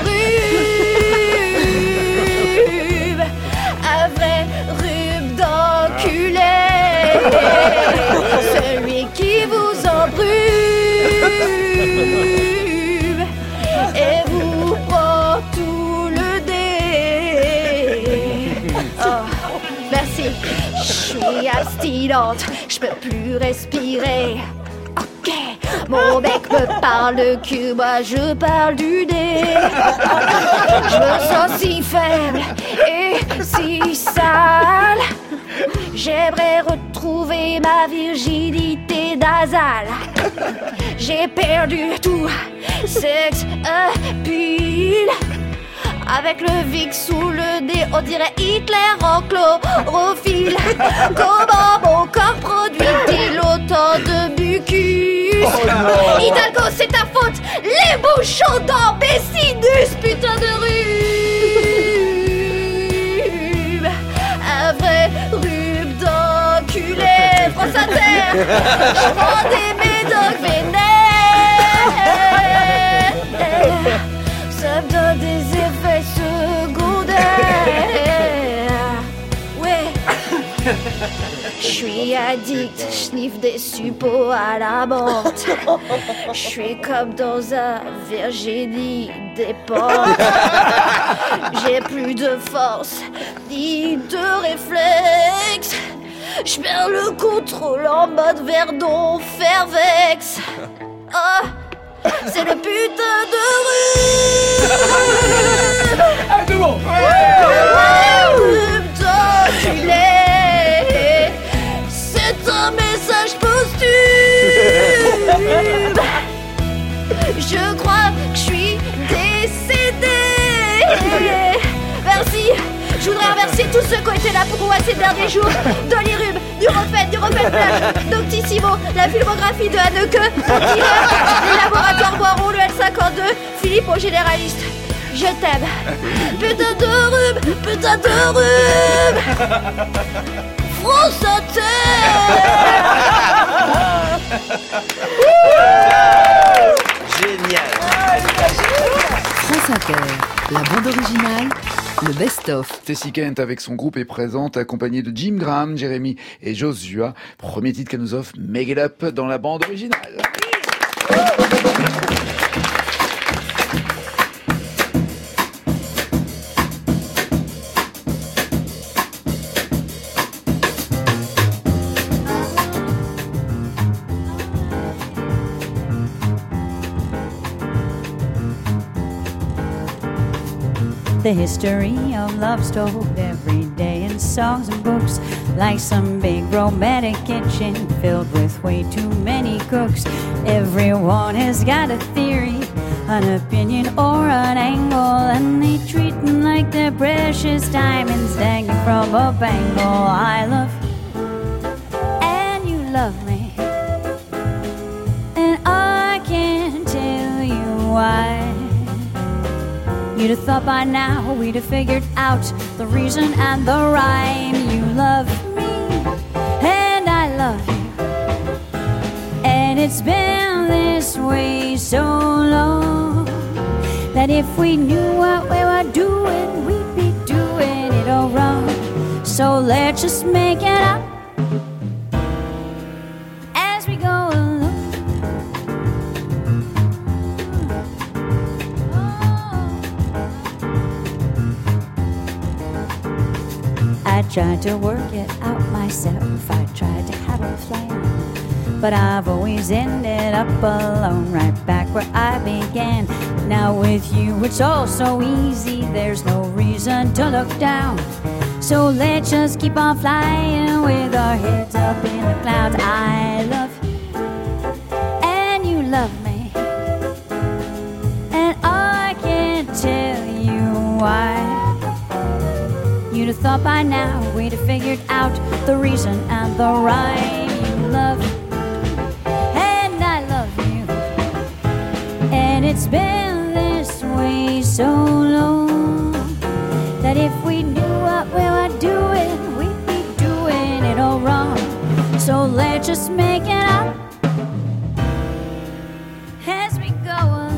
rhume, un vrai rhume d'enculé. Celui qui vous embrume et vous prend tout le nez. Oh, merci. Je suis abstinente, je peux plus respirer. Ok, mon mec me parle de cul, moi je parle du nez. Je me sens si faible et si sale. J'aimerais retrouver ma virginité nasale. J'ai perdu tout, sex appeal. Avec le Vic sous le nez, on dirait Hitler en chlorophylle. Comment mon corps produit-il autant de mucus? bus. Oh Hidalgo, c'est ta faute. Les bouchons d'ambécinus, putain de rhume. Un vrai rhume d'enculé. France Inter. Je prends des médocs vénères. Ça me donne des effets secondaires. Ouais. Je suis addict, je sniffe des suppos à la menthe. Je suis comme dans un Virginie dépendant. J'ai plus de force, ni de réflexe. Je perds le contrôle en mode Verdon Fervex. Oh, c'est le putain de rhume. Ah, c'est bon. Rhume d'enculé. C'est un message posthume. Je crois que je suis décédée. Merci. Je voudrais remercier tous ceux qui ont été là pour moi ces derniers jours. Dolirub, Nurofen, Nurofen Flash, Doctissimo, la filmographie de Hanneke, les laboratoires Boiron, le L cinquante-deux, Philippe au généraliste. Je t'aime. Putain de rhume, putain de rhume. France Inter. Génial. France Inter, la bande originale, le best-of. Tessie Kent avec son groupe est présente, accompagnée de Jim Graham, Jérémy et Joshua. Premier titre qu'elle nous offre, Make It Up dans la bande originale. The history of love's told every day in songs and books, like some big romantic kitchen filled with way too many cooks. Everyone has got a theory, an opinion or an angle, and they treat them like they're precious diamonds dangling from a bangle. I love you and you love me, and I can't tell you why. You'd have thought by now we'd have figured out the reason and the rhyme. You love me and I love you, and it's been this way so long that if we knew what we were doing, we'd be doing it all wrong. So let's just make it up as we go along. I tried to work it out myself, I tried to have a plan, but I've always ended up alone, right back where I began. Now with you it's all so easy, there's no reason to look down. So let's just keep on flying with our heads up in the clouds. I love you and you love me, and I can't tell you why. You'd have thought by now we'd have figured out the reason and the rhyme. You love me and I love you, and it's been this way so long that if we knew what we were doing, we'd be doing it all wrong. So let's just make it up as we go along.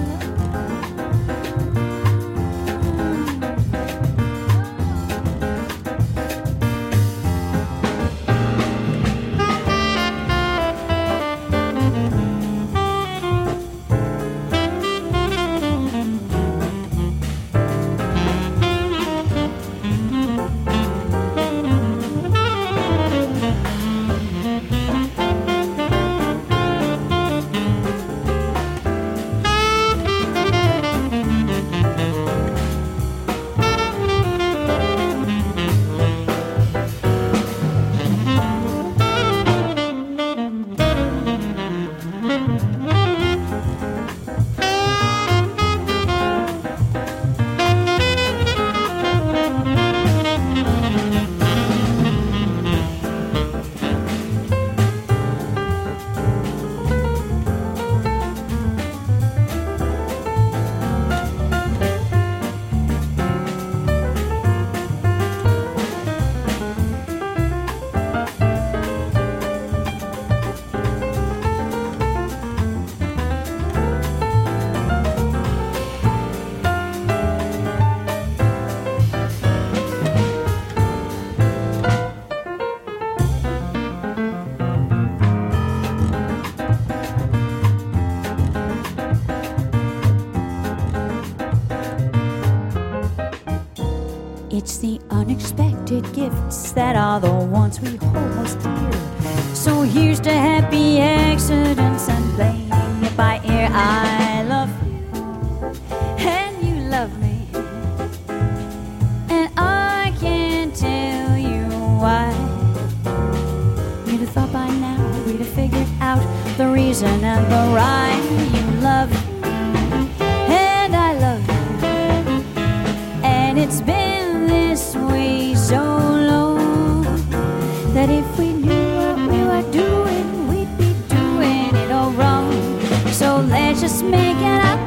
It's the unexpected gifts that are the ones we hold most dear. So here's to happy accidents and playing it by ear. I love you, and you love me, and I can't tell you why. You'd have thought by now we'd have figured out the reason and the rhyme. You love me, and I love you, and it's been this way so long that if we knew what we were doing, we'd be doing it all wrong. So let's just make it up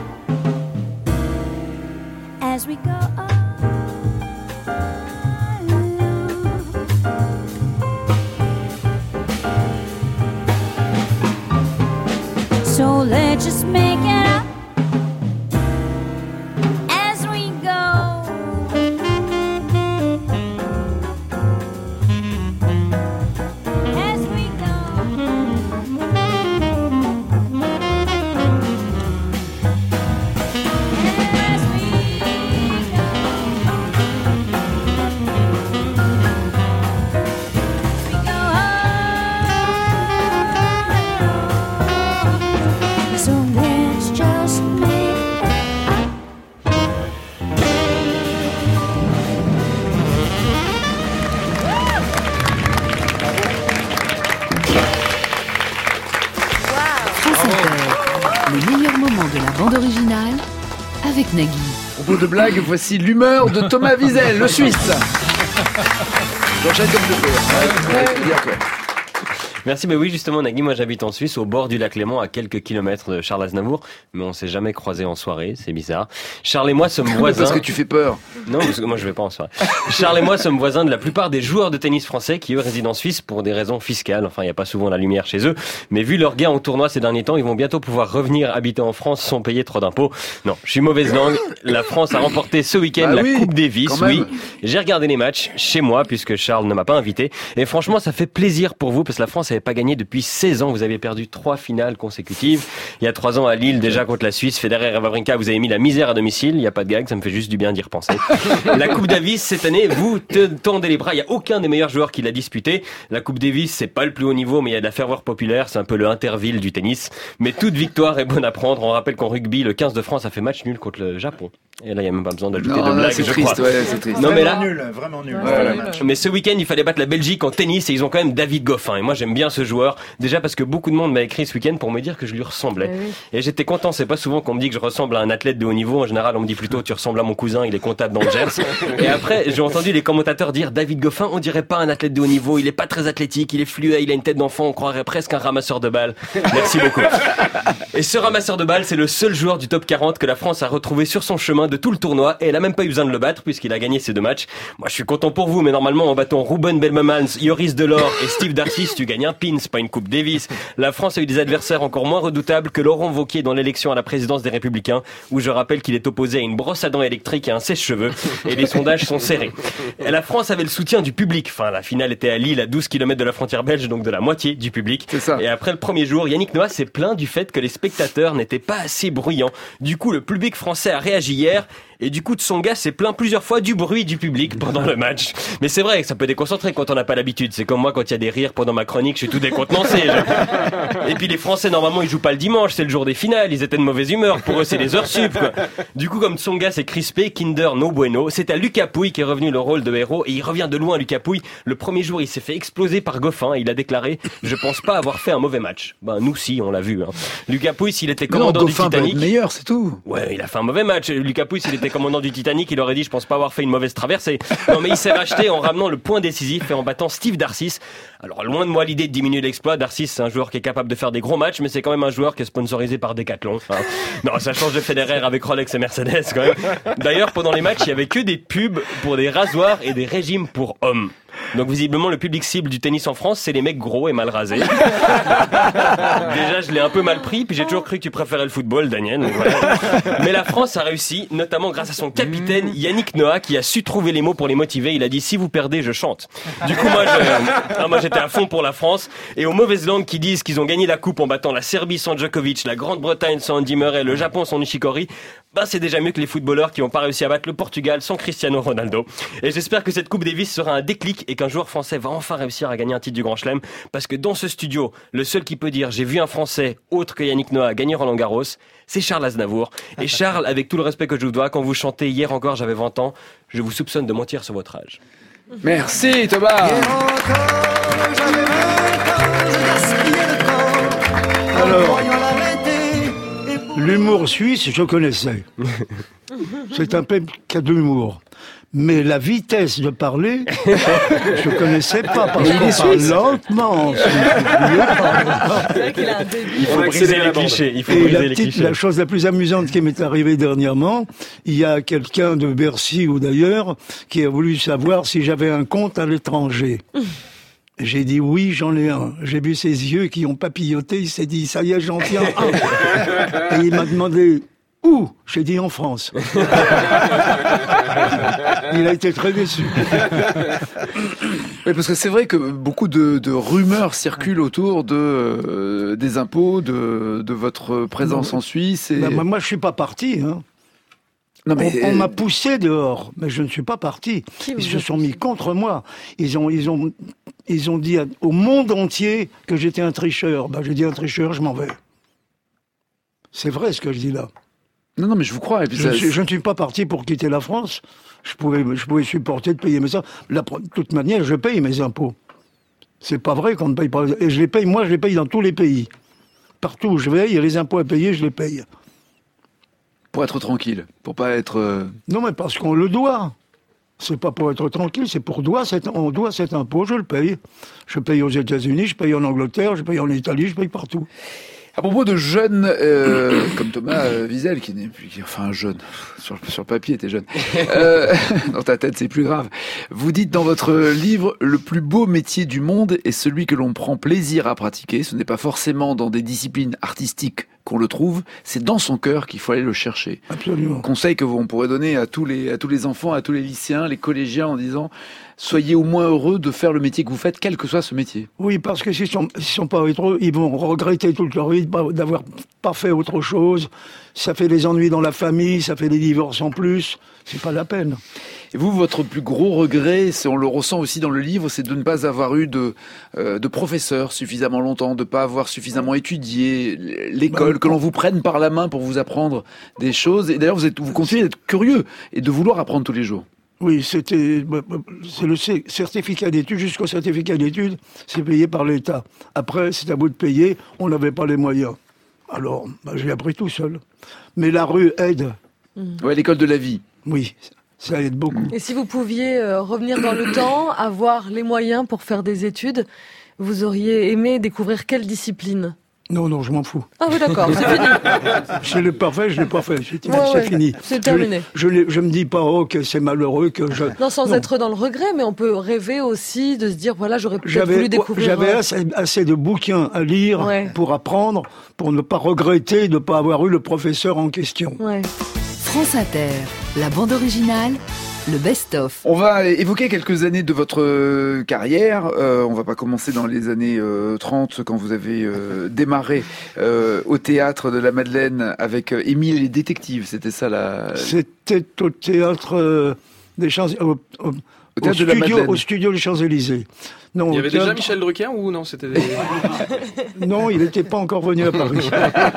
as we go on. So let's just make it up as we go. As we go. As we go. So let's just make it up. France Inter, les meilleurs moments de la bande originale avec Nagui. Au bout de blague, voici l'humeur de Thomas Wiesel, le Suisse. J'enchaîne comme je peux. Ouais, dire quoi. Merci, mais oui, justement, Nagui, moi j'habite en Suisse, au bord du lac Léman, à quelques kilomètres de Charles Aznavour, mais on s'est jamais croisés en soirée, c'est bizarre. Charles et moi sommes voisins. Parce que tu fais peur. Non, parce que moi je vais pas en soirée. Charles et moi sommes voisins de la plupart des joueurs de tennis français qui eux résident en Suisse pour des raisons fiscales. Enfin, il n'y a pas souvent la lumière chez eux, mais vu leur gain au tournoi ces derniers temps, ils vont bientôt pouvoir revenir habiter en France sans payer trop d'impôts. Non, je suis mauvaise langue. La France a remporté ce week-end bah la oui, Coupe Davis. Oui, j'ai regardé les matchs chez moi puisque Charles ne m'a pas invité. Et franchement, ça fait plaisir pour vous parce que la France n'avait pas gagné depuis seize ans. Vous avez perdu trois finales consécutives. Il y a trois ans à Lille, déjà contre la Suisse, Federer et Wawrinka, vous avez mis la misère à domicile. Il n'y a pas de gag, ça me fait juste du bien d'y repenser. La Coupe Davis, cette année, vous te tendez les bras. Il n'y a aucun des meilleurs joueurs qui l'a disputé. La Coupe Davis, c'est pas le plus haut niveau, mais il y a de la ferveur populaire. C'est un peu le Interville du tennis. Mais toute victoire est bonne à prendre. On rappelle qu'en rugby, le quinze de France a fait match nul contre le Japon. Et là, il n'y a même pas besoin d'ajouter non, de blagues, c'est je triste, crois. Ouais, c'est triste. Non, mais là, nul, vraiment nul. Ouais, ouais, ouais. Mais ce week-end, il fallait battre la Belgique en tennis et ils ont quand même David Goffin. Et moi, j'aime bien ce joueur. Déjà parce que beaucoup de monde m'a écrit ce week-end pour me dire que je lui ressemblais. Oui. Et j'étais content. C'est pas souvent qu'on me dit que je ressemble à un athlète de haut niveau. En général, on me dit plutôt tu ressembles à mon cousin, il est comptable dans le Gers. Et après, j'ai entendu les commentateurs dire David Goffin, on dirait pas un athlète de haut niveau. Il est pas très athlétique, il est fluet, il a une tête d'enfant. On croirait presque un ramasseur de balles. Merci beaucoup. Et ce ramasseur de balles, c'est le seul joueur du top quarante que la France a retrouvé sur son chemin de tout le tournoi. Et elle a même pas eu besoin de le battre puisqu'il a gagné ces deux matchs. Moi, je suis content pour vous, mais normalement, en battant Ruben Belmans, Joris Delors et Steve Darcis, tu gagnes un pins, pas une Coupe Davis. La France a eu des adversaires encore moins redoutables que Laurent Wauquiez dans l'élection à la présidence des Républicains, où je rappelle qu'il est opposé à une brosse à dents électrique et un sèche-cheveux, et les sondages sont serrés. Et la France avait le soutien du public. Enfin, la finale était à Lille, à douze kilomètres de la frontière belge, donc de la moitié du public. C'est ça. Et après le premier jour, Yannick Noah s'est plaint du fait que les spectateurs n'étaient pas assez bruyants. Du coup, le public français a réagi hier. Et du coup, Tsonga s'est plaint plusieurs fois du bruit du public pendant le match. Mais c'est vrai que ça peut déconcentrer quand on n'a pas l'habitude. C'est comme moi quand il y a des rires pendant ma chronique, je suis tout décontenancé. Je... Et puis les Français, normalement, ils jouent pas le dimanche, c'est le jour des finales. Ils étaient de mauvaise humeur. Pour eux, c'est les heures sup, quoi. Du coup, comme Tsonga s'est crispé, Kinder no bueno. C'est à Lucas Pouille qui est revenu le rôle de héros. Et il revient de loin, Lucas Pouille. Le premier jour, il s'est fait exploser par Goffin. Et il a déclaré, je pense pas avoir fait un mauvais match. Ben, nous, si, on l'a vu, hein. Lucas Pouille, s'il était commandant non, du Titanic. Peut être meilleur, c'est tout. Ouais, il a fait un mauvais match. Lucas Pouille, s'il était commandant du Titanic, il aurait dit, je pense pas avoir fait une mauvaise traversée. Non, mais il s'est racheté en ramenant le point décisif et en battant Steve Darcis. Alors, loin de moi l'idée de diminuer l'exploit. Darcis, c'est un joueur qui est capable de faire des gros matchs, mais c'est quand même un joueur qui est sponsorisé par Decathlon. Hein. Non, ça change de Federer avec Rolex et Mercedes, quand même. D'ailleurs, pendant les matchs, il y avait que des pubs pour des rasoirs et des régimes pour hommes. Donc visiblement le public cible du tennis en France, c'est les mecs gros et mal rasés. Déjà je l'ai un peu mal pris, puis j'ai toujours cru que tu préférais le football, Daniel. Voilà. Mais la France a réussi, notamment grâce à son capitaine Yannick Noah qui a su trouver les mots pour les motiver. Il a dit si vous perdez, je chante. Du coup moi, je, ah, moi j'étais à fond pour la France. Et aux mauvaises langues qui disent qu'ils ont gagné la coupe en battant la Serbie sans Djokovic, la Grande-Bretagne sans Andy Murray, le Japon sans Nishikori, ben c'est déjà mieux que les footballeurs qui n'ont pas réussi à battre le Portugal sans Cristiano Ronaldo. Et j'espère que cette Coupe Davis sera un déclic et qu'un joueur français va enfin réussir à gagner un titre du Grand Chelem, parce que dans ce studio, le seul qui peut dire j'ai vu un Français autre que Yannick Noah gagner Roland Garros, c'est Charles Aznavour. Et Charles, avec tout le respect que je vous dois, quand vous chantez hier encore j'avais vingt ans, je vous soupçonne de mentir sur votre âge. Merci Thomas. Alors, l'humour suisse, je connaissais. C'est un peu cas d'humour. Mais la vitesse de parler, je ne connaissais pas, parce qu'on parle lentement. C'est vrai qu'il a un débit. Il faut briser les clichés. Il faut Et briser la, les petite, clichés. la chose la plus amusante qui m'est arrivée dernièrement, il y a quelqu'un de Bercy ou d'ailleurs qui a voulu savoir si j'avais un compte à l'étranger. J'ai dit oui, j'en ai un. J'ai vu ses yeux qui ont papilloté, il s'est dit ça y est, j'en tiens un. Et il m'a demandé où ? J'ai dit en France. Il a été très déçu. Oui, parce que c'est vrai que beaucoup de, de rumeurs circulent autour de euh, des impôts, de, de votre présence non, en Suisse. Et... Ben, moi, je suis pas parti. Hein. Non, mais... On, on m'a poussé dehors, mais je ne suis pas parti. Ils se sont mis contre moi. Ils ont, ils ont, ils ont dit au monde entier que j'étais un tricheur. Ben, j'ai dit un tricheur, je m'en vais. C'est vrai ce que je dis là. Non, non, mais je vous crois. Et puis je, ça... je, je ne suis pas parti pour quitter la France. Je pouvais, je pouvais supporter de payer mes impôts. De toute manière, je paye mes impôts. C'est pas vrai qu'on ne paye pas. Et je les paye, moi, je les paye dans tous les pays. Partout où je vais, il y a les impôts à payer, je les paye. Pour être tranquille, pour pas être... Euh... Non, mais parce qu'on le doit. C'est pas pour être tranquille, c'est pour doit cet, on doit cet impôt, je le paye. Je paye aux États-Unis, je paye en Angleterre, je paye en Italie, je paye partout. À propos de jeunes, euh, comme Thomas euh, Wiesel, qui n'est plus, enfin jeune, sur, sur le papier t'es jeune, euh, dans ta tête c'est plus grave. Vous dites dans votre livre, le plus beau métier du monde est celui que l'on prend plaisir à pratiquer. Ce n'est pas forcément dans des disciplines artistiques qu'on le trouve, c'est dans son cœur qu'il faut aller le chercher. Absolument. Conseil que on pourrait donner à tous les, à tous les enfants, à tous les lycéens, les collégiens en disant, soyez au moins heureux de faire le métier que vous faites, quel que soit ce métier. Oui, parce que s'ils sont, s'ils sont pas heureux, ils vont regretter toute leur vie d'avoir pas fait autre chose. Ça fait des ennuis dans la famille, ça fait des divorces en plus. C'est pas la peine. Et vous, votre plus gros regret, c'est, on le ressent aussi dans le livre, c'est de ne pas avoir eu de, euh, de professeur suffisamment longtemps, de ne pas avoir suffisamment étudié l'école, bah, que l'on vous prenne par la main pour vous apprendre des choses. Et d'ailleurs, vous, êtes, vous continuez d'être curieux et de vouloir apprendre tous les jours. Oui, c'était, c'est le certificat d'études, jusqu'au certificat d'études, c'est payé par l'État. Après, c'est à vous de payer, on n'avait pas les moyens. Alors, bah, j'ai appris tout seul. Mais la rue aide. Mmh. Ouais, l'école de la vie. Oui, ça aide beaucoup. Et si vous pouviez euh, revenir dans le temps, avoir les moyens pour faire des études, vous auriez aimé découvrir quelle discipline ? Non, non, je m'en fous. Ah oui, d'accord, c'est fini. Je l'ai pas fait, je l'ai pas fait. C'est, ouais, c'est ouais, fini. C'est terminé. Je, je, je me dis pas, oh, que c'est malheureux, que je... Non, sans non. être dans le regret, mais on peut rêver aussi de se dire, voilà, j'aurais peut-être j'avais, voulu découvrir... J'avais assez, assez de bouquins à lire ouais. pour apprendre, pour ne pas regretter de ne pas avoir eu le professeur en question. Ouais. France Inter, la bande originale, le best-of. On va évoquer quelques années de votre carrière. Euh, on va pas commencer dans les années euh, trente, quand vous avez euh, démarré euh, au théâtre de la Madeleine avec euh, Émile et les détectives. C'était ça la... C'était au théâtre euh, des Champs... Au, au, au, théâtre au, de studio, la au studio des Champs-Élysées. Non, il y avait théâtre... déjà Michel Drucker ou non c'était des... Non, il n'était pas encore venu à Paris.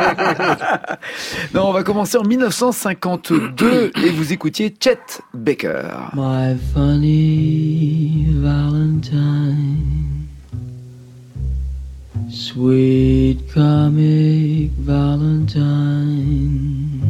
Non, on va commencer en dix-neuf cent cinquante-deux et vous écoutiez Chet Baker. My funny Valentine, sweet comic Valentine,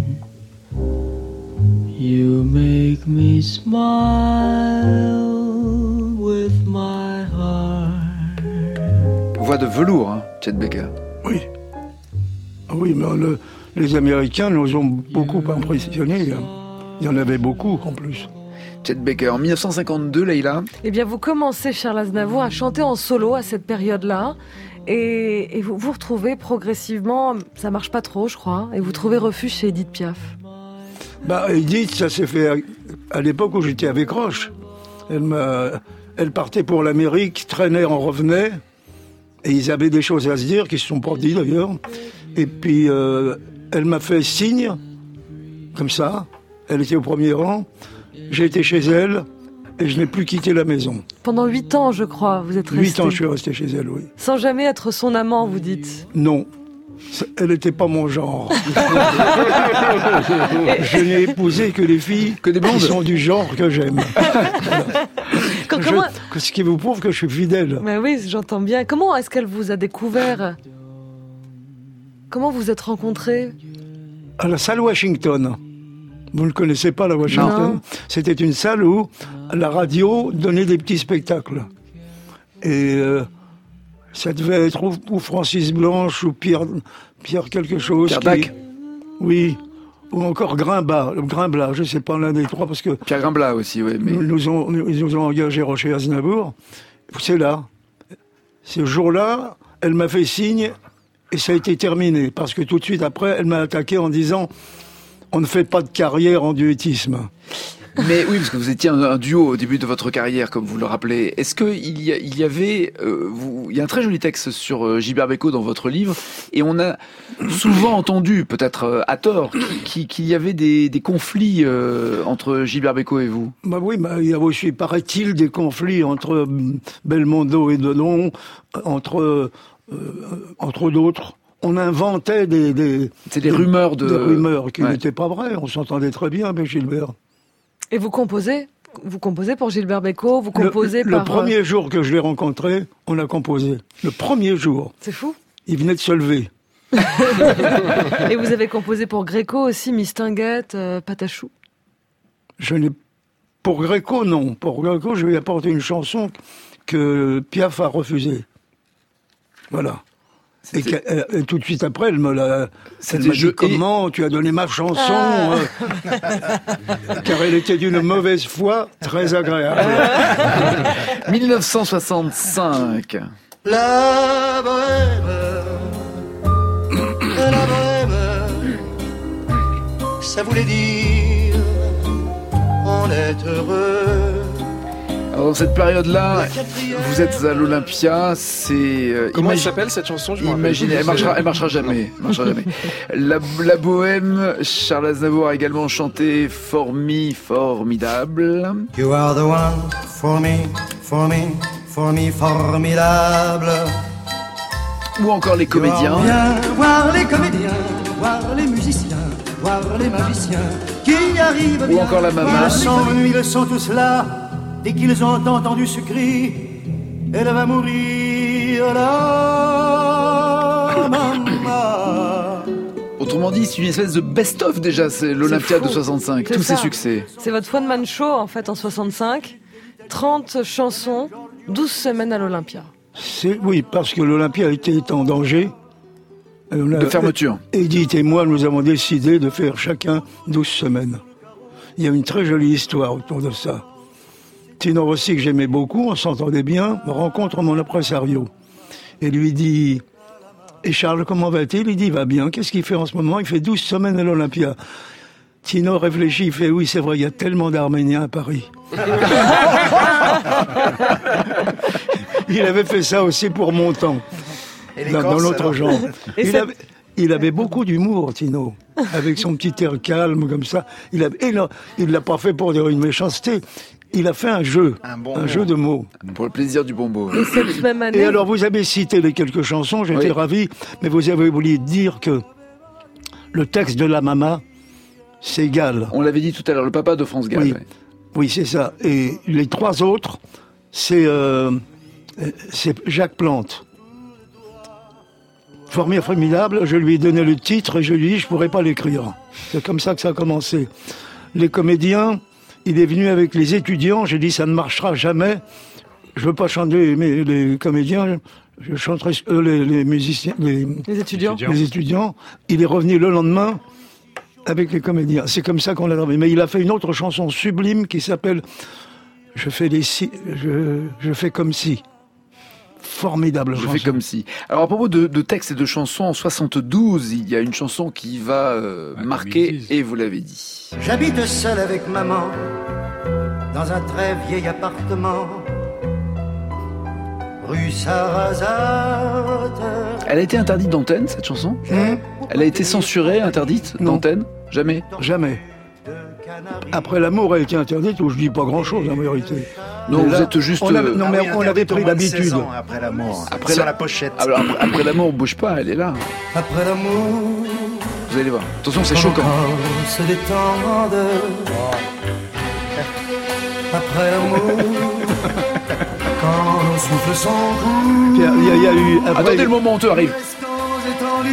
you make me smile with my heart. Voix de velours, hein, Chet Baker. Oui. Oui, mais le, les Américains nous ont beaucoup impressionnés. Il y en avait beaucoup, en plus. Chet Baker, en dix-neuf cent cinquante-deux, Leïla. Eh bien, vous commencez, Charles Aznavour, à chanter en solo à cette période-là. Et, et vous vous retrouvez progressivement, ça marche pas trop, je crois, et vous trouvez refuge chez Edith Piaf. Bah, Edith, ça s'est fait à, à l'époque où j'étais avec Roche. Elle, m'a, elle partait pour l'Amérique, traînait, en revenait. Et ils avaient des choses à se dire, qui ne se sont pas dit d'ailleurs. Et puis, euh, elle m'a fait signe comme ça. Elle était au premier rang. J'ai été chez elle et je n'ai plus quitté la maison. Pendant huit ans, je crois, vous êtes resté. Huit ans, je suis resté chez elle, oui. Sans jamais être son amant, vous dites? Non. Elle n'était pas mon genre. Je n'ai épousé que les filles que des blondes qui sont du genre que j'aime. Voilà. Quand, comment... je, ce qui vous prouve que je suis fidèle. Mais oui, j'entends bien. Comment est-ce qu'elle vous a découvert? Comment vous êtes rencontrés? À la salle Washington. Vous ne connaissez pas la Washington? Non. C'était une salle où la radio donnait des petits spectacles. Et euh, ça devait être ou, ou Francis Blanche ou Pierre, Pierre quelque chose. Pierre Dac. Oui. Ou encore Grimblat, Grimblat, je ne sais pas l'un des trois parce que... Pierre Grimblat aussi, oui. Mais... Nous, nous ont, nous, ils nous ont engagés Rocher Aznavour. C'est là. Ce jour-là, elle m'a fait signe et ça a été terminé. Parce que tout de suite après, elle m'a attaqué en disant... On ne fait pas de carrière en duettisme. Mais oui, parce que vous étiez un, un duo au début de votre carrière, comme vous le rappelez. Est-ce qu'il y, il y avait... Euh, vous, il y a un très joli texte sur euh, Gilbert Bécaud dans votre livre, et on a souvent entendu, peut-être euh, à tort, qu'il, qu'il y avait des, des conflits euh, entre Gilbert Bécaud et vous. Bah oui, bah, il y a aussi, paraît-il, des conflits entre Belmondo et Delon, entre, euh, entre d'autres. On inventait des... des C'est des, des rumeurs de... Des rumeurs qui ouais. n'étaient pas vraies. On s'entendait très bien avec Gilbert. Et vous composez? Vous composez pour Gilbert Bécaud? Vous composez le, par... Le premier jour que je l'ai rencontré, on a composé. Le premier jour. C'est fou. Il venait de se lever. Et vous avez composé pour Gréco aussi, Mistinguett, euh, Patachou? Je n'ai... Pour Gréco, non. Pour Gréco, je lui ai apporté une chanson que Piaf a refusée. Voilà. Et, et tout de suite après, elle me l'a elle m'a dit comment et... tu as donné ma chanson, ah. euh, car elle était d'une mauvaise foi très agréable. dix-neuf cent soixante-cinq. La bohème, la bohème, ça voulait dire on est heureux. Alors, dans cette période-là, vous êtes à l'Olympia, c'est... Euh, Comment imagi- elle s'appelle cette chanson? Je Imaginez, elle marchera, elle marchera jamais. Elle marchera jamais. La, la bohème, Charles Aznavour a également chanté Formi, formidable. You are the one for me, for me, for me, formidable. Ou encore les comédiens. Viens voir les comédiens, voir les musiciens, voir les magiciens qui arrivent bien. Ou encore la maman. Ils sont venus, ils sont tous là. Dès qu'ils ont entendu ce cri, elle va mourir là, maman. Autrement dit, c'est une espèce de best-of déjà, c'est l'Olympia de soixante-cinq, c'est tous ça. Ces succès. C'est votre one-man show en fait en soixante-cinq, trente chansons, douze semaines à l'Olympia. C'est, oui, parce que l'Olympia était en danger. A, de fermeture. Edith et moi, nous avons décidé de faire chacun douze semaines. Il y a une très jolie histoire autour de ça. Tino Rossi, que j'aimais beaucoup, on s'entendait bien, me rencontre mon impresario. Et lui dit, et Charles, comment va-t-il? Il dit, il va bien. Qu'est-ce qu'il fait en ce moment? Il fait douze semaines à l'Olympia. Tino réfléchit, il fait, oui, c'est vrai, il y a tellement d'Arméniens à Paris. Il avait fait ça aussi pour Montand, dans, dans l'autre genre. Il cette... avait, il avait beaucoup d'humour, Tino, avec son petit air calme comme ça. Il avait, et là, il l'a pas fait pour dire une méchanceté. Il a fait un jeu, un, bon un jeu de mots. Pour le plaisir du bon mot. Et cette même année... Et alors, vous avez cité les quelques chansons, j'étais oui. ravi, mais vous avez oublié de dire que le texte de la Mama, c'est Gall. On l'avait dit tout à l'heure, le papa de France Gall. Oui, ouais. oui c'est ça. Et les trois autres, c'est, euh, c'est Jacques Plante. Formidable, formidable, je lui ai donné le titre et je lui ai dit, je pourrais pas l'écrire. C'est comme ça que ça a commencé. Les comédiens... Il est venu avec les étudiants, j'ai dit ça ne marchera jamais. Je veux pas chanter mais les comédiens, je chanterai euh, les, les musiciens, les, les étudiants. Les étudiants. Il est revenu le lendemain avec les comédiens. C'est comme ça qu'on l'a travaillé. Mais il a fait une autre chanson sublime qui s'appelle Je fais les si, je, je fais comme si. Formidable Je chanson. fais comme si. Alors à propos de, de textes et de chansons, en soixante-douze, il y a une chanson qui va euh, ah, marquer, et vous l'avez dit. J'habite seul avec maman dans un très vieil appartement rue Sarrazate. Elle a été interdite d'antenne, cette chanson mmh. Elle a été censurée, interdite d'antenne. Jamais. Jamais. Après l'amour, elle était interdite, ou je dis pas grand-chose en vérité. Non, vous êtes juste. On avait, euh, non, mais Ah oui, on avait interdite au pris moins de l'habitude. seize ans après l'amour. Après sur la- la pochette. Alors, après, après l'amour, bouge pas, elle est là. Après l'amour, Vous allez voir. Attention, c'est choquant. quand se détendent. Après l'amour, quand on souffle son cou. Puis, Il y, a- il y a eu. Après, Attendez, le moment honteux arrive. Restons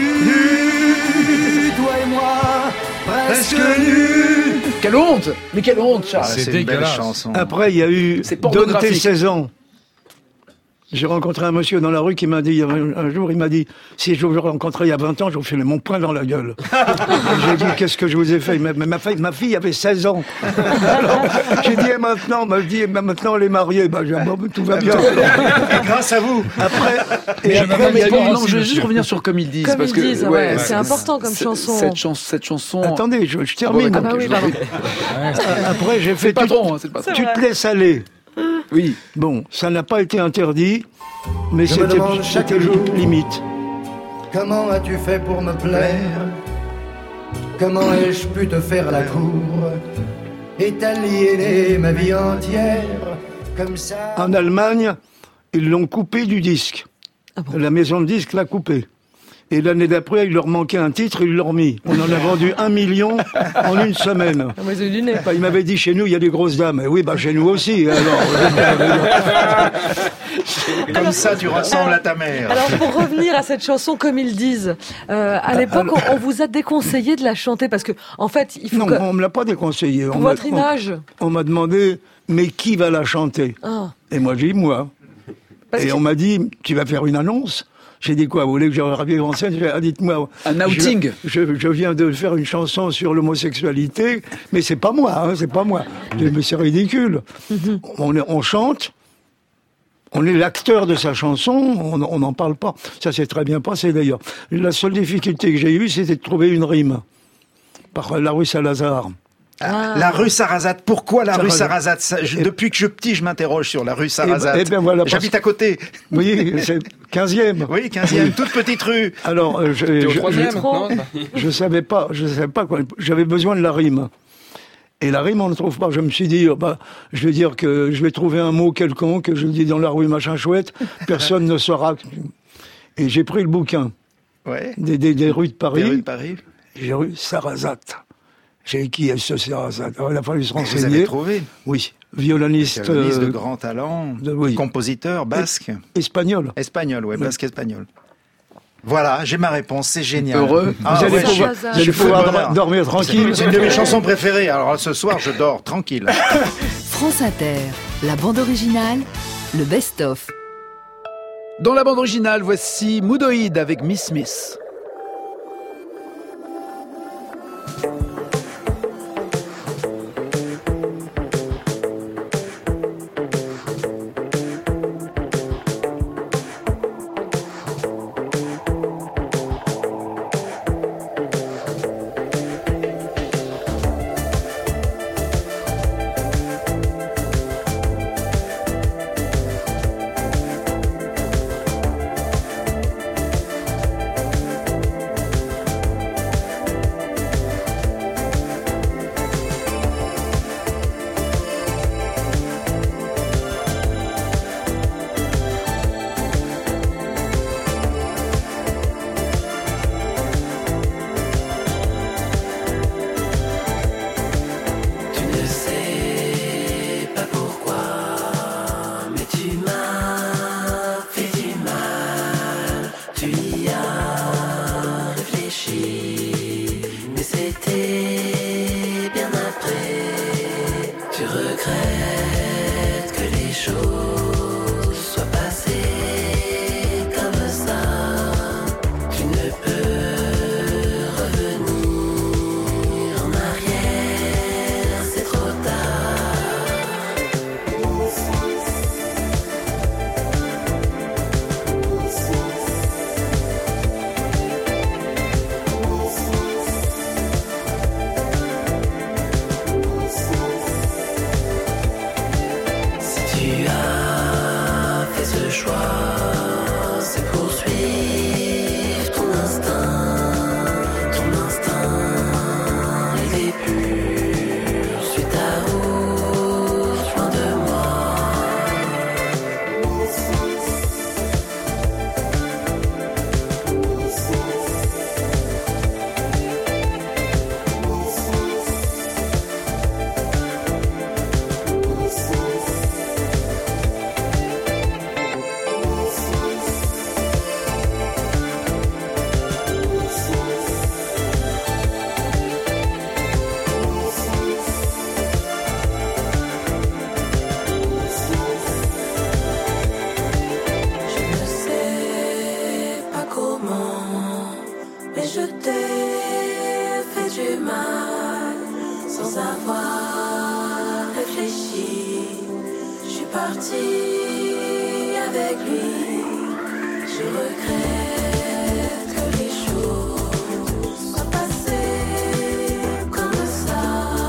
étendus, toi et moi, presque nus. Quelle honte! Mais quelle honte, Charles! C'est C'est une belle dégueulasse. chanson. Après, il y a eu C'est Donne pornographique. tes seize ans. J'ai rencontré un monsieur dans la rue qui m'a dit, un, un jour, il m'a dit, si je vous rencontrais il y a vingt ans, je vous filais mon poing dans la gueule. Et j'ai dit, qu'est-ce que je vous ai fait? Mais ma, fille, ma fille avait seize ans. Alors, j'ai dit, et maintenant, elle m'a dit, et maintenant, elle est mariée. Ben, j'ai dit, bon, tout va bien. Grâce à vous. Après, Mais et je après, m'appelle il y a eu- Laurent Non, je vais aussi, juste revenir sur Comme ils disent. Comme parce ils que, disent, ouais, c'est important comme c- chanson. Cette, chans- cette chanson. Attendez, je, je Bon, termine. d'accord, Ah bah ok, oui, je pardon. l'en prie. Après, j'ai C'est fait, le tu, patron, hein, c'est le patron. tu te laisses aller. Oui. Bon, ça n'a pas été interdit, mais Je me c'était demande chaque c'était jour. limite. Comment as-tu fait pour me plaire? Comment ai-je pu te faire la cour et t'aliéner ma vie entière comme ça? En Allemagne, ils l'ont coupé du disque. La maison de disques l'a coupé. Et l'année d'après, il leur manquait un titre, ils l'ont remis. On en a vendu un million en une semaine. Ah, moi, ils ont eu du nez. Bah, il m'avait dit, chez nous, il y a des grosses dames. Et oui, bah, chez nous aussi. Alors, Comme ça, tu ressembles à ta mère. Alors pour revenir à cette chanson Comme ils disent, euh, à l'époque on, on vous a déconseillé de la chanter parce que en fait il faut non, que on me l'a pas déconseillé. pour On m'a- votre image. On, on m'a demandé, mais qui va la chanter? Ah. Et moi, j'ai dit, moi. Parce Et que- on m'a dit, tu vas faire une annonce? J'ai dit quoi? Vous voulez que je revienne en scène? J'ai dit, ah, dites-moi. Un outing. Je, je, je viens de faire une chanson sur l'homosexualité, mais c'est pas moi, hein, c'est pas moi. Je dis, mais c'est ridicule. on, est- on chante, on est l'acteur de sa chanson, on n'en parle pas. Ça s'est très bien passé d'ailleurs. La seule difficulté que j'ai eue, c'était de trouver une rime. Par la rue Salazar. Ah. La rue Sarrazate. Pourquoi la rue Sarrazate. Sarrazate? Ça, je- Et- Depuis que je suis petit, je m'interroge sur la rue Sarrazate. Eh ben- eh ben voilà, parce- J'habite à côté. Oui, c'est quinzième. Oui, quinzième, toute petite rue. Alors, euh, je, T'es au je- troisième, je- non? je savais pas, je savais pas quoi. J'avais besoin de la rime. Et la rime, on ne trouve pas. Je me suis dit, oh, bah, je vais dire que je vais trouver un mot quelconque, je le dis dans la rue machin chouette, personne ne saura. Et j'ai pris le bouquin Ouais. des, des, des rues de Paris. Des rues de Paris. J'ai rue Sarrazate. J'ai dit, qui est ce Sarrazate? Alors, il a fallu se Vous renseigner. avez trouvé. Oui, violoniste, Violoniste de euh, grand talent, de- oui. compositeur, basque, espagnol. espagnol, ouais, basque espagnol. Voilà, j'ai ma réponse, c'est génial. Heureux. Ah, Vous allez ouais, pouvoir, je- vous je allez fais pouvoir bonheur. dormir tranquille. C'est une de mes chansons préférées. Alors ce soir, je dors tranquille. France Inter, la bande originale, le best-of. Dans la bande originale, voici Moodoïd avec Miss Smith. Thank fait du mal sans avoir réfléchi. Je suis partie avec lui. Je regrette que les choses soient passées comme ça.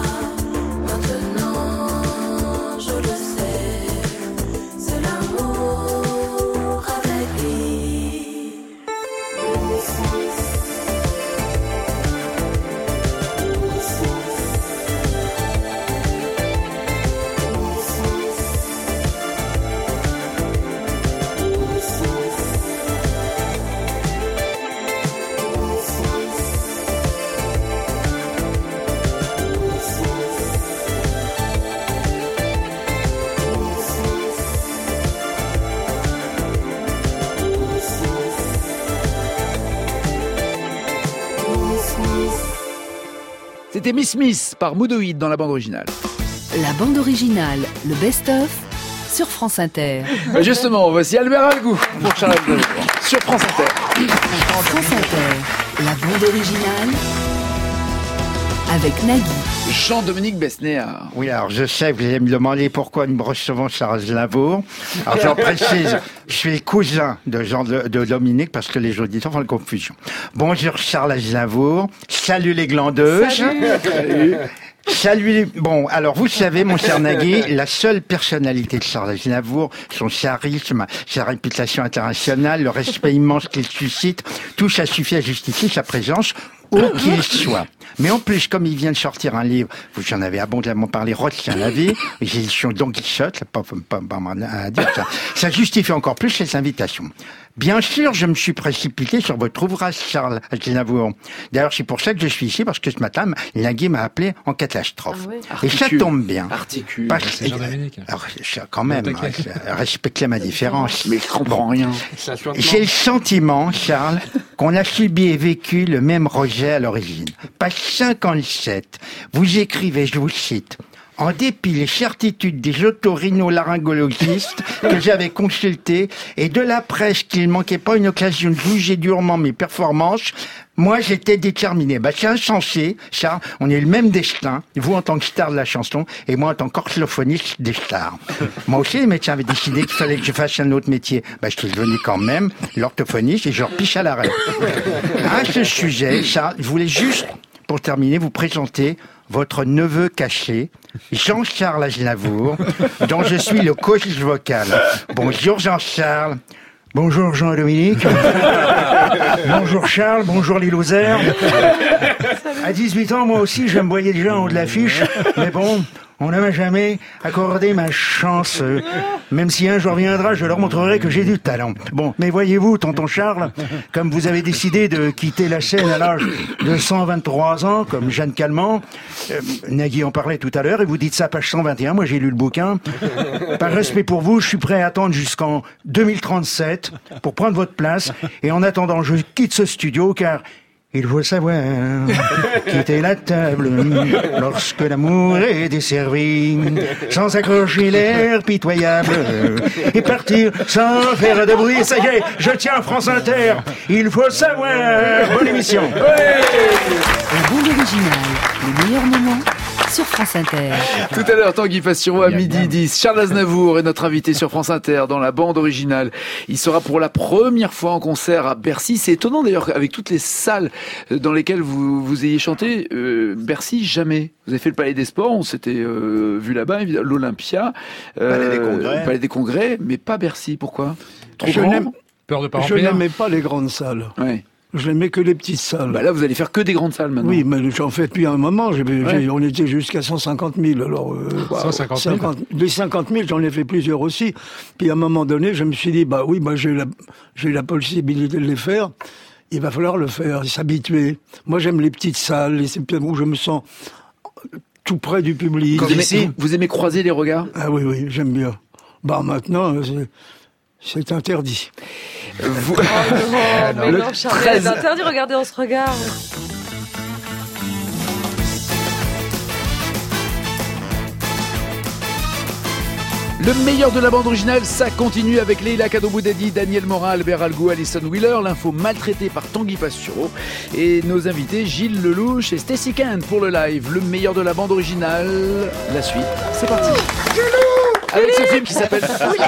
Maintenant, je le sais, c'est l'amour avec lui. C'était Miss Smith par Moodoïd dans la bande originale. La bande originale, le best-of, sur France Inter. Justement, voici Albert Algou pour Charles Aznavour sur France Inter. France Inter, la bande originale avec Nagui. Jean-Dominique Besnéard. Oui, alors je sais, vous allez me demander pourquoi nous recevons Charles Aznavour. Alors j'en précise, je suis le cousin de Jean de, de Dominique parce que les auditeurs font la confusion. Bonjour Charles Aznavour, salut les glandeuses. Salut. Salut. Bon, alors vous savez, mon cher Nagui, la seule personnalité de Charles Aznavour, son charisme, sa réputation internationale, le respect immense qu'il suscite, tout ça suffit à justifier sa présence où qu'il soit. Mais en plus, comme il vient de sortir un livre, vous en avez abondamment parlé, Rothschild la vie, les éditions Don Quichotte, pas, pas, pas, pas à dire ça. Ça justifie encore plus ces invitations. Bien sûr, je me suis précipité sur votre ouvrage, Charles Aznavour. D'ailleurs, c'est pour ça que je suis ici, parce que ce matin, Nagui m'a appelé en catastrophe. Ah oui. Et ça tombe bien. Articule. Parce... C'est Jean-Dominique. Alors, quand même, respectez ma différence. Mais je comprends rien. J'ai le sentiment, Charles, qu'on a subi et vécu le même rejet à l'origine. Page cinquante-sept, vous écrivez, je vous cite, « En dépit des certitudes des otorhinolaryngologistes que j'avais consultés et de la presse qu'il ne manquait pas une occasion de juger durement mes performances, moi j'étais déterminé. » Bah c'est insensé, Charles, on est le même destin, vous en tant que star de la chanson et moi en tant qu'orthophoniste des stars. Moi aussi les médecins avaient décidé qu'il fallait que je fasse un autre métier. Bah je suis devenu quand même l'orthophoniste et je repiche à l'arrêt. À ce sujet, Charles, je voulais juste, pour terminer, vous présenter votre neveu caché, Jean-Charles Aznavour, dont je suis le coach vocal. Bonjour Jean-Charles. Bonjour Jean-Dominique. Bonjour Charles, bonjour les losers. À dix-huit ans, moi aussi, je me voyais déjà en haut de l'affiche, mais bon, on ne m'a jamais accordé ma chance. Même si un jour viendra, je leur montrerai que j'ai du talent. Bon, mais voyez-vous, tonton Charles, comme vous avez décidé de quitter la scène à l'âge de cent vingt-trois ans, comme Jeanne Calment, euh, Nagui en parlait tout à l'heure, et vous dites ça page cent vingt et un, moi j'ai lu le bouquin. Par respect pour vous, je suis prêt à attendre jusqu'en deux mille trente-sept pour prendre votre place, et en attendant, je quitte ce studio, car... il faut savoir quitter la table lorsque l'amour est desservi, sans accrocher l'air pitoyable et partir sans faire de bruit. Ça y est, je tiens France Inter. Il faut savoir. Bonne émission. Ouais. La bande originale, le meilleur moment sur France Inter. Tout à l'heure, Tanguy Passion à midi dix. Charles Aznavour est notre invité sur France Inter dans la bande originale. Il sera pour la première fois en concert à Bercy. C'est étonnant d'ailleurs, avec toutes les salles dans lesquelles vous, vous ayez chanté, euh, Bercy, jamais. Vous avez fait le Palais des Sports, on s'était euh, vu là-bas, l'Olympia, euh, Palais des Congrès. Palais des Congrès, mais pas Bercy. Pourquoi? Trop Je grand? n'aime- Peur de pas Je remplir. n'aimais pas les grandes salles. Ouais. Je n'aimais que les petites salles. Bah là, vous allez faire que des grandes salles maintenant. Oui, mais j'en fais depuis un moment. J'ai- j'ai- Ouais. On était jusqu'à cent cinquante mille. Alors, euh, cent cinquante mille. cinquante les cinquante mille, j'en ai fait plusieurs aussi. Puis à un moment donné, je me suis dit, bah oui, bah, j'ai la, j'ai la possibilité de les faire. Il va falloir le faire, s'habituer. Moi, j'aime les petites salles, les où je me sens tout près du public. Vous aimez, vous aimez croiser les regards? Ah oui, oui, j'aime bien. Bah maintenant, c'est, c'est interdit. Vous... Oh non, mais Le non, Charles, treize. c'est interdit, regardez, on se regarde. Le meilleur de la bande originale, ça continue avec Leila Kadouboudadi, Daniel Morin, Albert Algou, Alison Wheeler, l'info maltraitée par Tanguy Pastureau et nos invités Gilles Lelouch et Stacy Kent pour le live. Le meilleur de la bande originale, la suite, c'est parti. Avec ce film qui s'appelle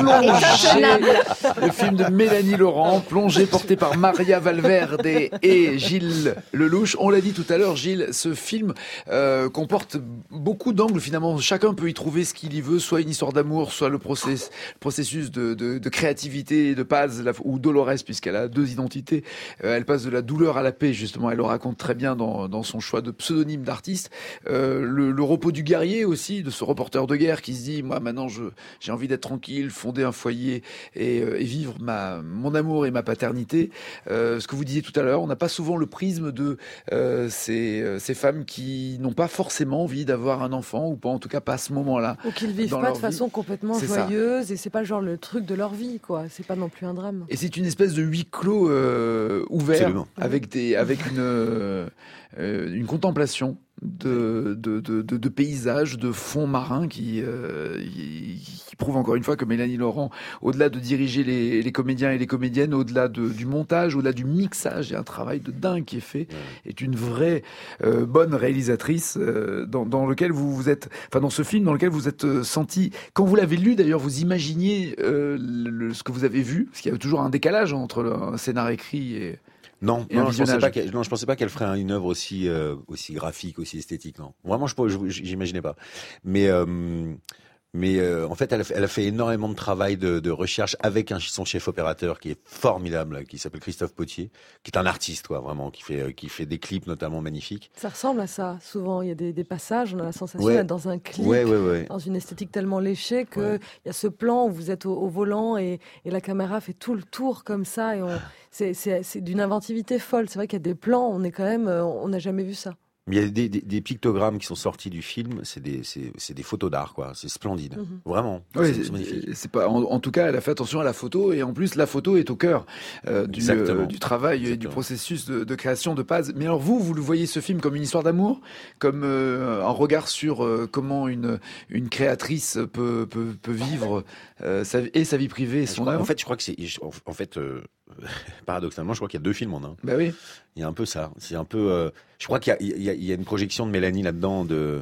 Plongée, le film de Mélanie Laurent, Plongée, porté par Maria Valverde et Gilles Lelouch. On l'a dit tout à l'heure, Gilles, ce film euh, comporte beaucoup d'angles finalement. Chacun peut y trouver ce qu'il y veut, soit une histoire d'amour, soit le process, processus de, de, de créativité de Paz, la, ou Dolores, puisqu'elle a deux identités. Euh, elle passe de la douleur à la paix, justement. Elle le raconte très bien dans, dans son choix de pseudonyme d'artiste. Euh, le, le repos du guerrier aussi, de ce reporter de guerre qui se dit, moi maintenant je j'ai envie d'être tranquille, fonder un foyer et, euh, et vivre ma, mon amour et ma paternité. Euh, ce que vous disiez tout à l'heure, on n'a pas souvent le prisme de euh, ces, euh, ces femmes qui n'ont pas forcément envie d'avoir un enfant, ou pas en tout cas pas à ce moment-là. Ou qu'ils vivent pas de vie. façon complètement c'est joyeuse, ça. Et c'est pas genre le truc de leur vie, quoi. C'est pas non plus un drame. Et c'est une espèce de huis clos euh, ouvert, Absolument. avec des, avec une, euh, une contemplation de, de, de, de, de paysages, de fonds marins qui, euh, qui prouve encore une fois que Mélanie Laurent, au-delà de diriger les, les comédiens et les comédiennes, au-delà de, du montage, au-delà du mixage, il y a un travail de dingue qui est fait, ouais. est une vraie euh, bonne réalisatrice euh, dans, dans lequel vous vous êtes, enfin dans ce film dans lequel vous êtes euh, senti, quand vous l'avez lu d'ailleurs, vous imaginiez euh, le, ce que vous avez vu, parce qu'il y avait toujours un décalage entre le, un scénar écrit et... Non, non, je pensais pas qu'elle, non, je pensais pas qu'elle ferait une œuvre aussi euh, aussi graphique, aussi esthétique. Non, vraiment, je, je j'imaginais pas. Mais euh, mais euh, en fait, elle a, fait, elle a fait énormément de travail de, de recherche avec un son chef opérateur qui est formidable, qui s'appelle Christophe Potier, qui est un artiste, quoi, vraiment, qui fait qui fait des clips notamment magnifiques. Ça ressemble à ça. Souvent, il y a des, des passages, on a la sensation ouais. d'être dans un clip, ouais, ouais, ouais. dans une esthétique tellement léchée que ouais. il y a ce plan où vous êtes au, au volant et, et la caméra fait tout le tour comme ça et on C'est, c'est, c'est d'une inventivité folle. C'est vrai qu'il y a des plans, on est quand même, on n'a jamais vu ça. Il y a des, des, des pictogrammes qui sont sortis du film, c'est des, c'est, c'est des photos d'art, quoi. C'est splendide, mm-hmm. vraiment. Oui, c'est, c'est, c'est magnifique. C'est pas, en, en tout cas, elle a fait attention à la photo et en plus, la photo est au cœur euh, du, euh, du travail Exactement. et du processus de, de création de Paz. Mais alors vous, vous le voyez ce film comme une histoire d'amour, comme euh, un regard sur euh, comment une une créatrice peut peut, peut vivre euh, sa, et sa vie privée et son crois, œuvre. En fait, je crois que c'est, en fait. Euh, paradoxalement, je crois qu'il y a deux films en un. Bah oui. Il y a un peu ça. C'est un peu. Euh, je crois qu'il y a, il y a, il y a une projection de Mélanie là-dedans, de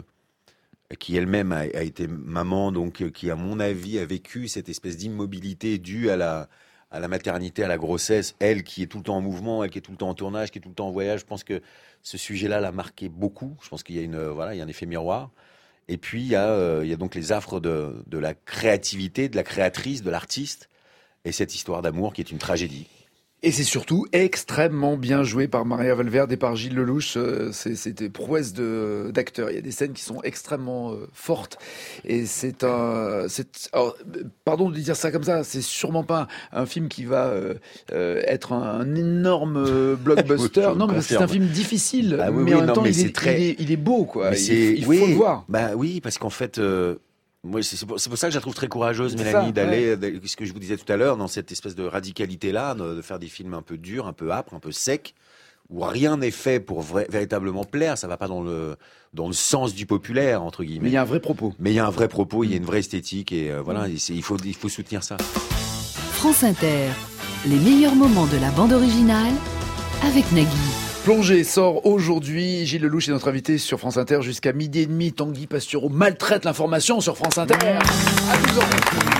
qui elle-même a, a été maman, donc qui, à mon avis, a vécu cette espèce d'immobilité due à la à la maternité, à la grossesse. Elle qui est tout le temps en mouvement, elle qui est tout le temps en tournage, qui est tout le temps en voyage. Je pense que ce sujet-là l'a marqué beaucoup. Je pense qu'il y a une voilà, il y a un effet miroir. Et puis il y a euh, il y a donc les affres de de la créativité, de la créatrice, de l'artiste, et cette histoire d'amour qui est une tragédie. Et c'est surtout extrêmement bien joué par Maria Valverde et par Gilles Lelouch. C'est, c'est des prouesses de, d'acteurs. Il y a des scènes qui sont extrêmement euh, fortes. Et c'est un... C'est, alors, pardon de dire ça comme ça, c'est sûrement pas un film qui va euh, euh, être un, un énorme euh, blockbuster. Non, mais c'est un film difficile. Ah, oui, mais oui, en même non, temps, mais il, c'est est, très... il, est, il est beau, quoi. Mais il, c'est... il faut oui, le voir. Bah oui, parce qu'en fait... Euh... Moi, c'est, c'est, pour, c'est pour ça que je la trouve très courageuse, c'est Mélanie, ça, d'aller, ouais. d'aller, ce que je vous disais tout à l'heure, dans cette espèce de radicalité-là, de, de faire des films un peu durs, un peu âpres, un peu secs, où rien n'est fait pour vrai, véritablement plaire. Ça va pas dans le dans le sens du populaire, entre guillemets. Mais il y a un vrai propos. Mais il y a un vrai propos, il y a une vraie esthétique, et euh, voilà, et c'est, il faut il faut soutenir ça. France Inter, les meilleurs moments de la bande originale avec Nagui. Plongée sort aujourd'hui. Gilles Lelouch est notre invité sur France Inter jusqu'à midi et demi. Tanguy Pastureau maltraite l'information sur France Inter. À douze heures.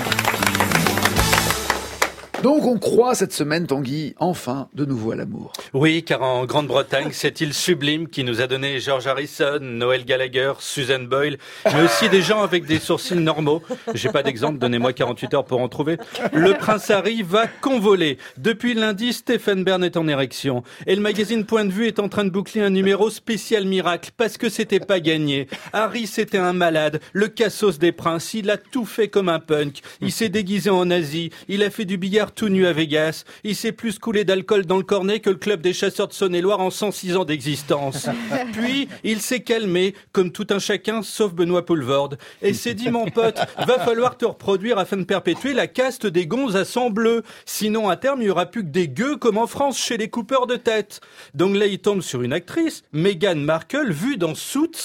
Donc on croit cette semaine, Tanguy, enfin de nouveau à l'amour. Oui, car en Grande-Bretagne, cette île sublime qui nous a donné George Harrison, Noel Gallagher, Susan Boyle, mais aussi des gens avec des sourcils normaux. J'ai pas d'exemple, donnez-moi quarante-huit heures pour en trouver. Le prince Harry va convoler. Depuis lundi, Stephen Bern est en érection. Et le magazine Point de Vue est en train de boucler un numéro spécial miracle, parce que c'était pas gagné. Harry, c'était un malade, le cassos des princes, il a tout fait comme un punk. Il s'est déguisé en nazi, il a fait du billard tout nu à Vegas. Il s'est plus coulé d'alcool dans le cornet que le club des chasseurs de Saône-et-Loire en cent six ans d'existence. Puis, il s'est calmé, comme tout un chacun, sauf Benoît Poulvorde. Et s'est dit, mon pote, va falloir te reproduire afin de perpétuer la caste des gonzes à sang bleu. Sinon, à terme, il n'y aura plus que des gueux comme en France chez les coupeurs de tête. Donc là, il tombe sur une actrice, Meghan Markle, vue dans Suits.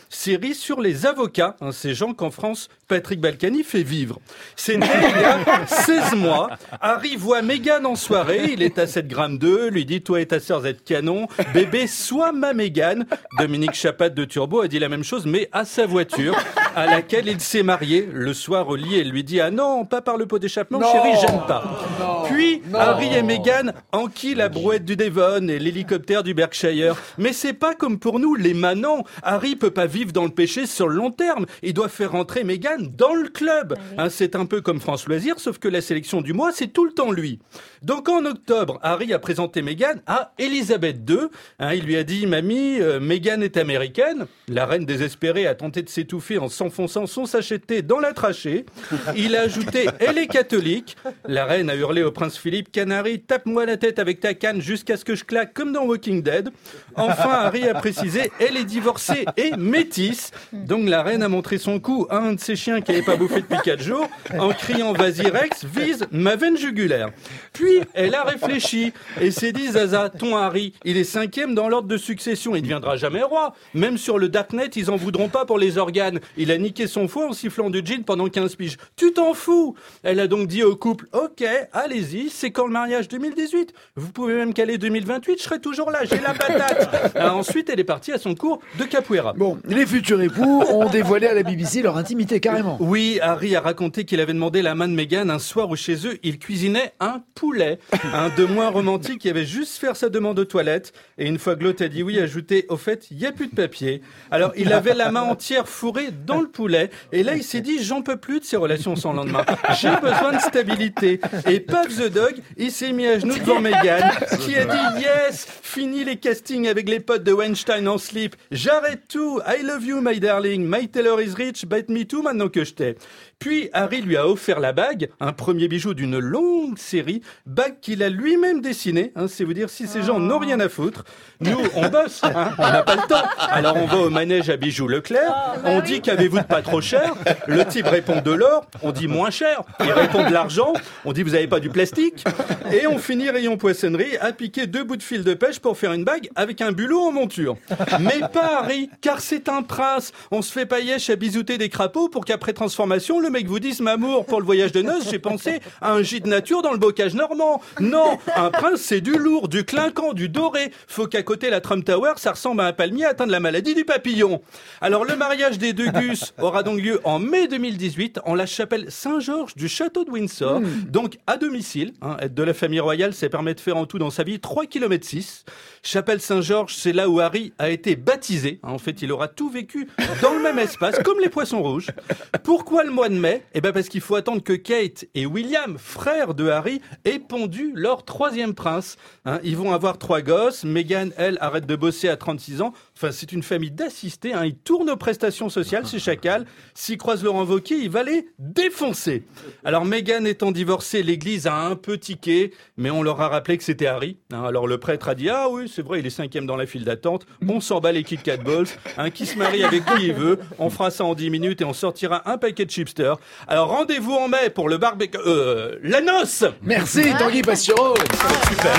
série sur les avocats, hein, ces gens qu'en France, Patrick Balkany fait vivre. C'est né il y a seize mois. Harry voit Meghan en soirée, il est à sept grammes deux, lui dit « Toi et ta sœur, vous êtes canon. Bébé, sois ma Meghan ». Dominique Chapat de Turbo a dit la même chose, mais à sa voiture, à laquelle il s'est marié. Le soir au lit, elle lui dit « Ah non, pas par le pot d'échappement, Non. chérie, j'aime pas ». Non. Puis, Non. Harry et Meghan enquillent la brouette du Devon et l'hélicoptère du Berkshire. Mais c'est pas comme pour nous, les manants. Harry peut pas vivre dans le péché sur le long terme. Il doit faire rentrer Meghan dans le club. Hein, c'est un peu comme France Loisirs, sauf que la sélection du mois, c'est tout le temps lui. Donc en octobre, Harry a présenté Meghan à Elisabeth deux. Hein, il lui a dit « Mamie, euh, Meghan est américaine ». La reine désespérée a tenté de s'étouffer en s'enfonçant son sachet de thé dans la trachée. Il a ajouté « Elle est catholique ». La reine a hurlé au prince Philippe « Canary, tape-moi la tête avec ta canne jusqu'à ce que je claque comme dans Walking Dead ». Enfin, Harry a précisé « Elle est divorcée et métisse ». Donc la reine a montré son cou à un de ses chiens qui n'avait pas bouffé depuis quatre jours en criant « Vas-y Rex, vise ma veine jugulaire ». Puis elle a réfléchi et s'est dit « Zaza, ton Harry, il est cinquième dans l'ordre de succession, il ne deviendra jamais roi. Même sur le Darknet, ils en voudront pas pour les organes. Il a niqué son foie en sifflant du gin pendant quinze piges. Tu t'en fous !» Elle a donc dit au couple « Ok, allez-y, c'est quand le mariage deux mille dix-huit ? Vous pouvez même caler deux mille vingt-huit, je serai toujours là, j'ai la patate !» Alors ensuite, elle est partie à son cours de capoeira. Bon, les futurs époux ont dévoilé à la B B C leur intimité, carrément. Oui, Harry a raconté qu'il avait demandé la main de Meghan un soir où chez eux, il cuisinait un poulet. Un de moins romantique qui avait juste faire sa demande aux toilettes. Et une fois que l'autre a dit oui, ajouté, au fait, il n'y a plus de papier. Alors, il avait la main entière fourrée dans le poulet. Et là, il s'est dit, j'en peux plus de ces relations sans lendemain. J'ai besoin de stabilité. Et Puff the Dog, il s'est mis à genoux devant Meghan, qui a dit, yes, fini les castings avec les potes de Weinstein en slip. J'arrête tout. I love you, my darling. My Taylor is rich, but me too, maintenant que je t'ai. Puis, Harry lui a offert la bague, un premier bijou d'une longue série, bague qu'il a lui-même dessinée, hein, c'est vous dire si ces gens n'ont rien à foutre. Nous, on bosse, hein, on n'a pas le temps. Alors, on va au manège à bijoux Leclerc, on dit qu'avez-vous de pas trop cher? Le type répond de l'or, on dit moins cher. Il répond de l'argent, on dit vous avez pas du plastique. Et on finit rayon poissonnerie à piquer deux bouts de fil de pêche pour faire une bague avec un bulot en monture. Mais pas Harry, car c'est un prince. On se fait paillèche à bisouter des crapauds pour qu'après transformation, le mec vous dise m'amour pour le voyage de noces, j'ai pensé à un gîte nature dans le bocage normand. Non, un prince c'est du lourd, du clinquant, du doré. Faut qu'à côté la Trump Tower, ça ressemble à un palmier atteint de la maladie du papillon. Alors le mariage des deux gus aura donc lieu en mai deux mille dix-huit en la chapelle Saint-Georges du château de Windsor, mmh. donc à domicile. Hein, être de la famille royale, ça permet de faire en tout dans sa vie trois kilomètres six. Chapelle Saint-Georges, c'est là où Harry a été baptisé. En fait, il aura tout vécu dans le même espace, comme les poissons rouges. Pourquoi le mois de mai? Eh ben parce qu'il faut attendre que Kate et William, frères de Harry, aient pondu leur troisième prince. Hein, ils vont avoir trois gosses. Meghan, elle, arrête de bosser à trente-six ans. Enfin, c'est une famille d'assistés. Hein. Ils tournent aux prestations sociales, ces chacals. S'ils croisent Laurent Wauquiez, il va les défoncer. Alors, Meghan étant divorcée, l'église a un peu tiqué, mais on leur a rappelé que c'était Harry. Hein, alors, le prêtre a dit « Ah oui, c'est vrai, il est cinquième dans la file d'attente. On s'en bat les Kit Kat Balls. Hein, qui se marie avec qui il veut. On fera ça en dix minutes et on sortira un paquet de chipsters. Alors, rendez-vous en mai pour le barbecue... Euh, la noce. Merci, Tanguy Pastureau. Super.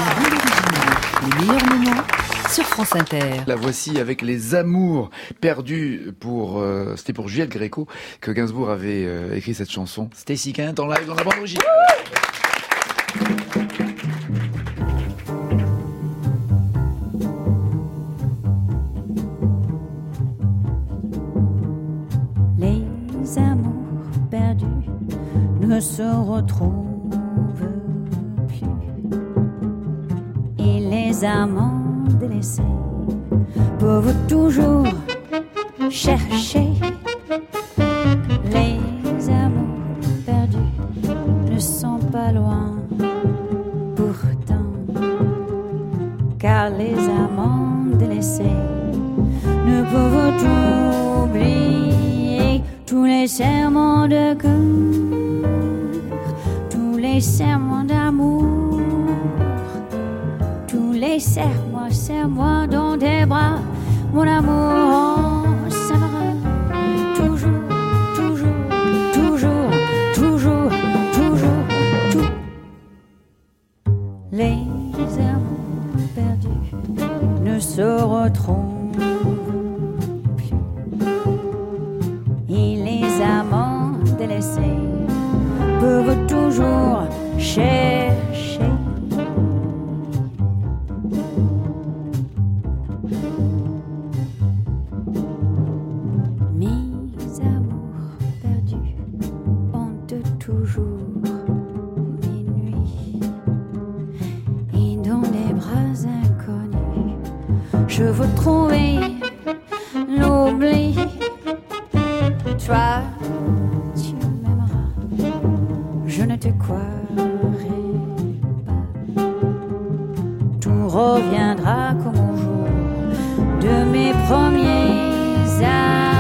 Les meilleurs moments sur France Inter. La voici avec Les Amours perdus pour... Euh, c'était pour Juliette Gréco que Gainsbourg avait euh, écrit cette chanson. Stacy Kent en live dans la bande originale. Les amours perdus ne se retrouvent plus. Et les amants délaissés peuvent toujours chercher. Les amours perdus ne sont pas loin pourtant, car les amants délaissés ne peuvent oublier tous les serments de cœur, tous les serments d'amour, tous les serments, serre-moi dans tes bras, mon amour, on s'aimera toujours, toujours, toujours, toujours, toujours, tout. Les amours perdus ne se retrouvent plus. Je veux trouver l'oubli. Toi, tu m'aimeras. Je ne te croirai pas. Tout reviendra comme au jour de mes premiers amours.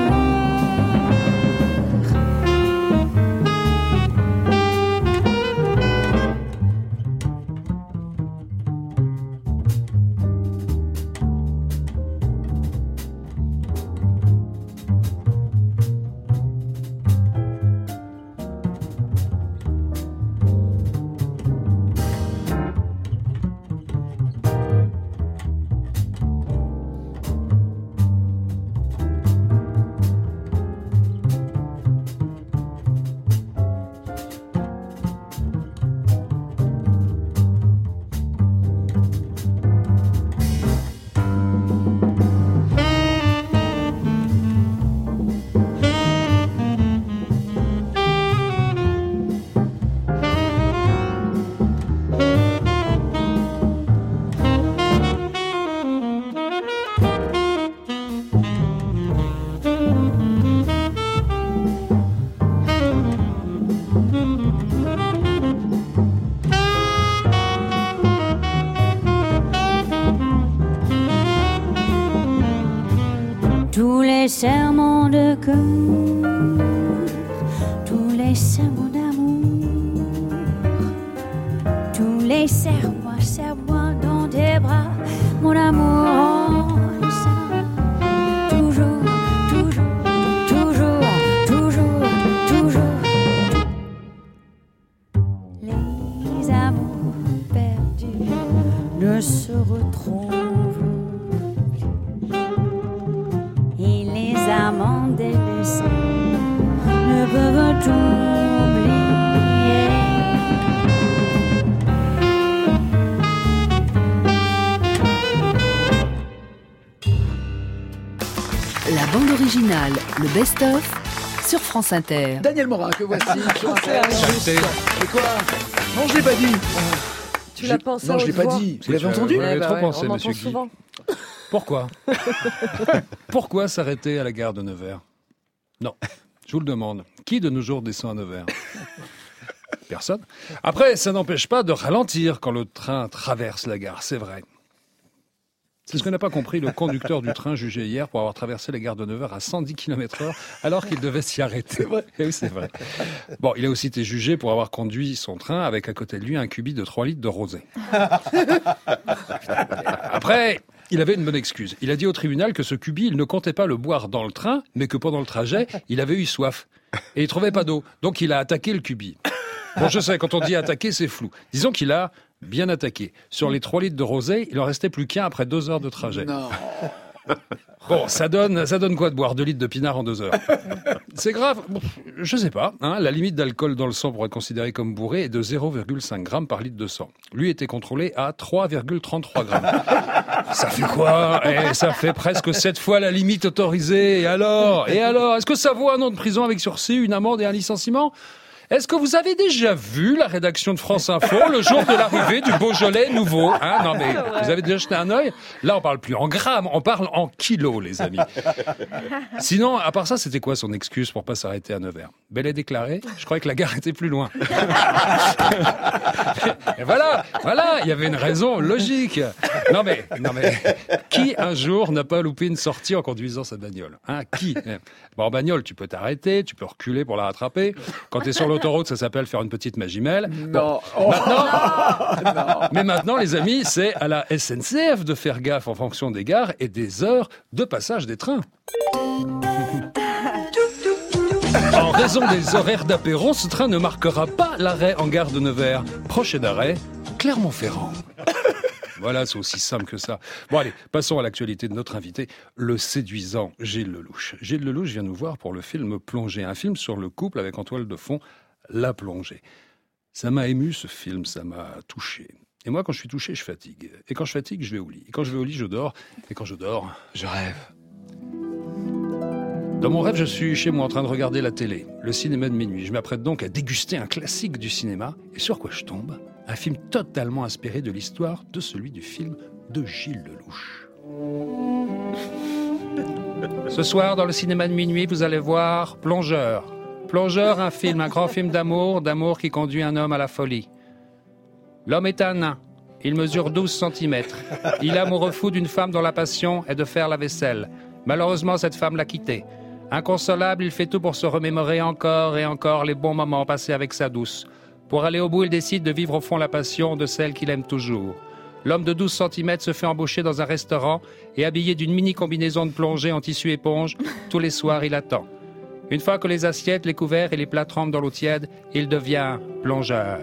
Tous les serments de cœur, tous les serments d'amour, tous les serre-moi, serre-moi dans tes bras, mon amour. Toujours, toujours, toujours, toujours, toujours. Les amours perdus ne se retrouvent. Les amants délaissés ne peuvent t'oublier. La bande originale, le best-of, sur France Inter. Daniel Morin, que voici sur Inter. C'est Et quoi? Non, je l'ai pas dit. Tu l'as pensé Non, je l'ai pas voix. dit. Vous l'avez entendu? Vous l'avez Eh bah trop ouais, pensé, on monsieur entend Guy. souvent. Pourquoi Pourquoi s'arrêter à la gare de Nevers? Non, je vous le demande. Qui de nos jours descend à Nevers? Personne. Après, ça n'empêche pas de ralentir quand le train traverse la gare, c'est vrai. C'est ce que n'a pas compris le conducteur du train jugé hier pour avoir traversé la gare de Nevers à cent dix kilomètres heure alors qu'il devait s'y arrêter. C'est vrai. Oui, c'est vrai. Bon, il a aussi été jugé pour avoir conduit son train avec à côté de lui un cubi de trois litres de rosé. Après, il avait une bonne excuse. Il a dit au tribunal que ce cubi, il ne comptait pas le boire dans le train, mais que pendant le trajet, il avait eu soif. Et il trouvait pas d'eau. Donc il a attaqué le cubi. Bon, je sais, quand on dit attaquer, c'est flou. Disons qu'il a bien attaqué. Sur les trois litres de rosé, il en restait plus qu'un après deux heures de trajet. Non. Bon, ça donne, ça donne quoi de boire deux litres de pinard en deux heures? C'est grave. Bon, je sais pas. Hein, la limite d'alcool dans le sang pour être considéré comme bourré est de zéro virgule cinq grammes par litre de sang. Lui était contrôlé à trois virgule trente-trois grammes. Ça fait quoi? Eh, ça fait presque sept fois la limite autorisée. Et alors? Et alors? Est-ce que ça vaut un an de prison avec sursis, une amende et un licenciement? Est-ce que vous avez déjà vu la rédaction de France Info le jour de l'arrivée du Beaujolais nouveau? Hein, non mais vous avez déjà jeté un œil? Là, on parle plus en grammes, on parle en kilos, les amis. Sinon, à part ça, c'était quoi son excuse pour pas s'arrêter à Nevers? Bel est déclaré. Je croyais que la gare était plus loin. Et voilà, voilà, il y avait une raison logique. Non mais, non mais, qui un jour n'a pas loupé une sortie en conduisant sa bagnole? Hein, qui? Bon, en bagnole, tu peux t'arrêter, tu peux reculer pour la rattraper. Quand t'es sur l'autoroute, ça s'appelle faire une petite magimelle. Non. Bon, maintenant, non. Mais maintenant, les amis, c'est à la S N C F de faire gaffe en fonction des gares et des heures de passage des trains. En raison des horaires d'apéro, ce train ne marquera pas l'arrêt en gare de Nevers. Prochain arrêt, Clermont-Ferrand. Voilà, c'est aussi simple que ça. Bon allez, passons à l'actualité de notre invité, le séduisant Gilles Lellouche. Gilles Lellouche vient nous voir pour le film Plongée, un film sur le couple avec en toile de fond La Plongée. Ça m'a ému ce film, ça m'a touché. Et moi, quand je suis touché, je fatigue. Et quand je fatigue, je vais au lit. Et quand je vais au lit, je dors. Et quand je dors, je rêve. Dans mon rêve, je suis chez moi en train de regarder la télé, le cinéma de minuit. Je m'apprête donc à déguster un classique du cinéma. Et sur quoi je tombe? Un film totalement inspiré de l'histoire de celui du film de Gilles Lellouche. Ce soir, dans le cinéma de minuit, vous allez voir Plongeur. Plongeur, un film, un grand film d'amour, d'amour qui conduit un homme à la folie. L'homme est un nain. Il mesure douze centimètres. Il est amoureux fou d'une femme dont la passion est de faire la vaisselle. Malheureusement, cette femme l'a quitté. Inconsolable, il fait tout pour se remémorer encore et encore les bons moments passés avec sa douce. Pour aller au bout, il décide de vivre au fond la passion de celle qu'il aime toujours. L'homme de douze centimètres se fait embaucher dans un restaurant et habillé d'une mini combinaison de plongée en tissu éponge, tous les soirs il attend. Une fois que les assiettes, les couverts et les plats trempent dans l'eau tiède, il devient plongeur.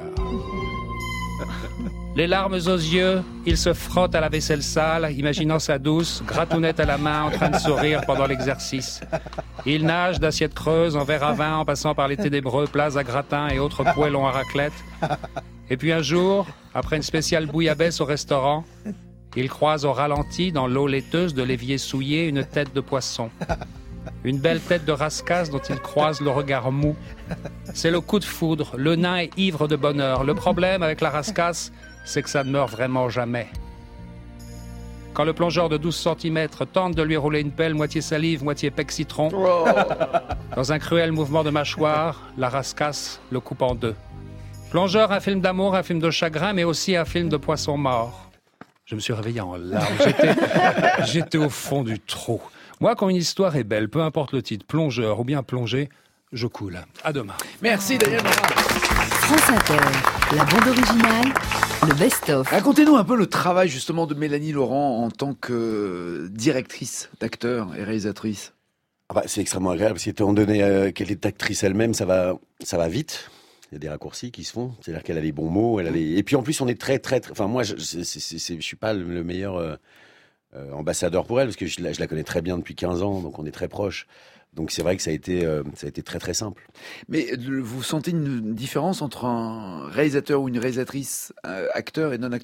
Les larmes aux yeux, il se frotte à la vaisselle sale, imaginant sa douce, gratounette à la main, en train de sourire pendant l'exercice. Il nage d'assiettes creuses en verre à vin, en passant par les ténébreux plats à gratin et autres poêlons à raclette. Et puis un jour, après une spéciale bouillabaisse au restaurant, il croise au ralenti, dans l'eau laiteuse de l'évier souillé, une tête de poisson. Une belle tête de rascasse dont il croise le regard mou. C'est le coup de foudre. Le nain est ivre de bonheur. Le problème avec la rascasse, c'est que ça ne meurt vraiment jamais. Quand le plongeur de douze centimètres tente de lui rouler une pelle moitié salive, moitié pec citron, oh. Dans un cruel mouvement de mâchoire, la rascasse le coupe en deux. Plongeur, un film d'amour, un film de chagrin, mais aussi un film de poisson mort. Je me suis réveillé en larmes. J'étais, j'étais au fond du trou. Moi, quand une histoire est belle, peu importe le titre, plongeur ou bien plongée, je coule. À demain. Merci Daniel Marat. France Inter, la bande originale, le best-of. Racontez-nous un peu le travail justement de Mélanie Laurent en tant que directrice d'acteurs et réalisatrice. Ah bah, c'est extrêmement agréable parce qu'étant donné euh, qu'elle est actrice elle-même, ça va, ça va vite. Il y a des raccourcis qui se font. C'est-à-dire qu'elle a les bons mots. Elle a les... Et puis en plus, on est très, très, très... Enfin, moi, je ne suis pas le, le meilleur euh, euh, ambassadeur pour elle parce que je la, je la connais très bien depuis quinze ans, donc on est très proches. Donc c'est vrai que ça a été, euh, ça a été très très simple. Mais vous sentez une différence entre un réalisateur ou une réalisatrice, euh, acteur et non-acteur ?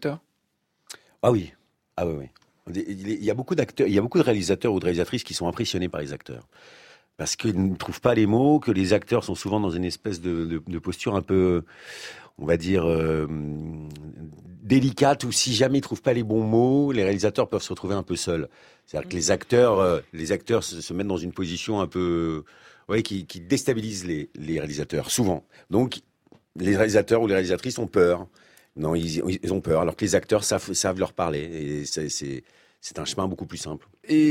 Ah oui, ah oui, oui. Il y a beaucoup d'acteurs, il y a beaucoup de réalisateurs ou de réalisatrices qui sont impressionnés par les acteurs. Parce qu'ils ne trouvent pas les mots, que les acteurs sont souvent dans une espèce de, de, de posture un peu, on va dire, euh, délicate, où si jamais ils ne trouvent pas les bons mots, les réalisateurs peuvent se retrouver un peu seuls. C'est-à-dire que les acteurs, euh, les acteurs se, se mettent dans une position un peu, ouais, qui, qui déstabilise les, les réalisateurs, souvent. Donc, les réalisateurs ou les réalisatrices ont peur. Non, ils, ils ont peur, alors que les acteurs savent, savent leur parler. Et c'est, c'est, c'est un chemin beaucoup plus simple.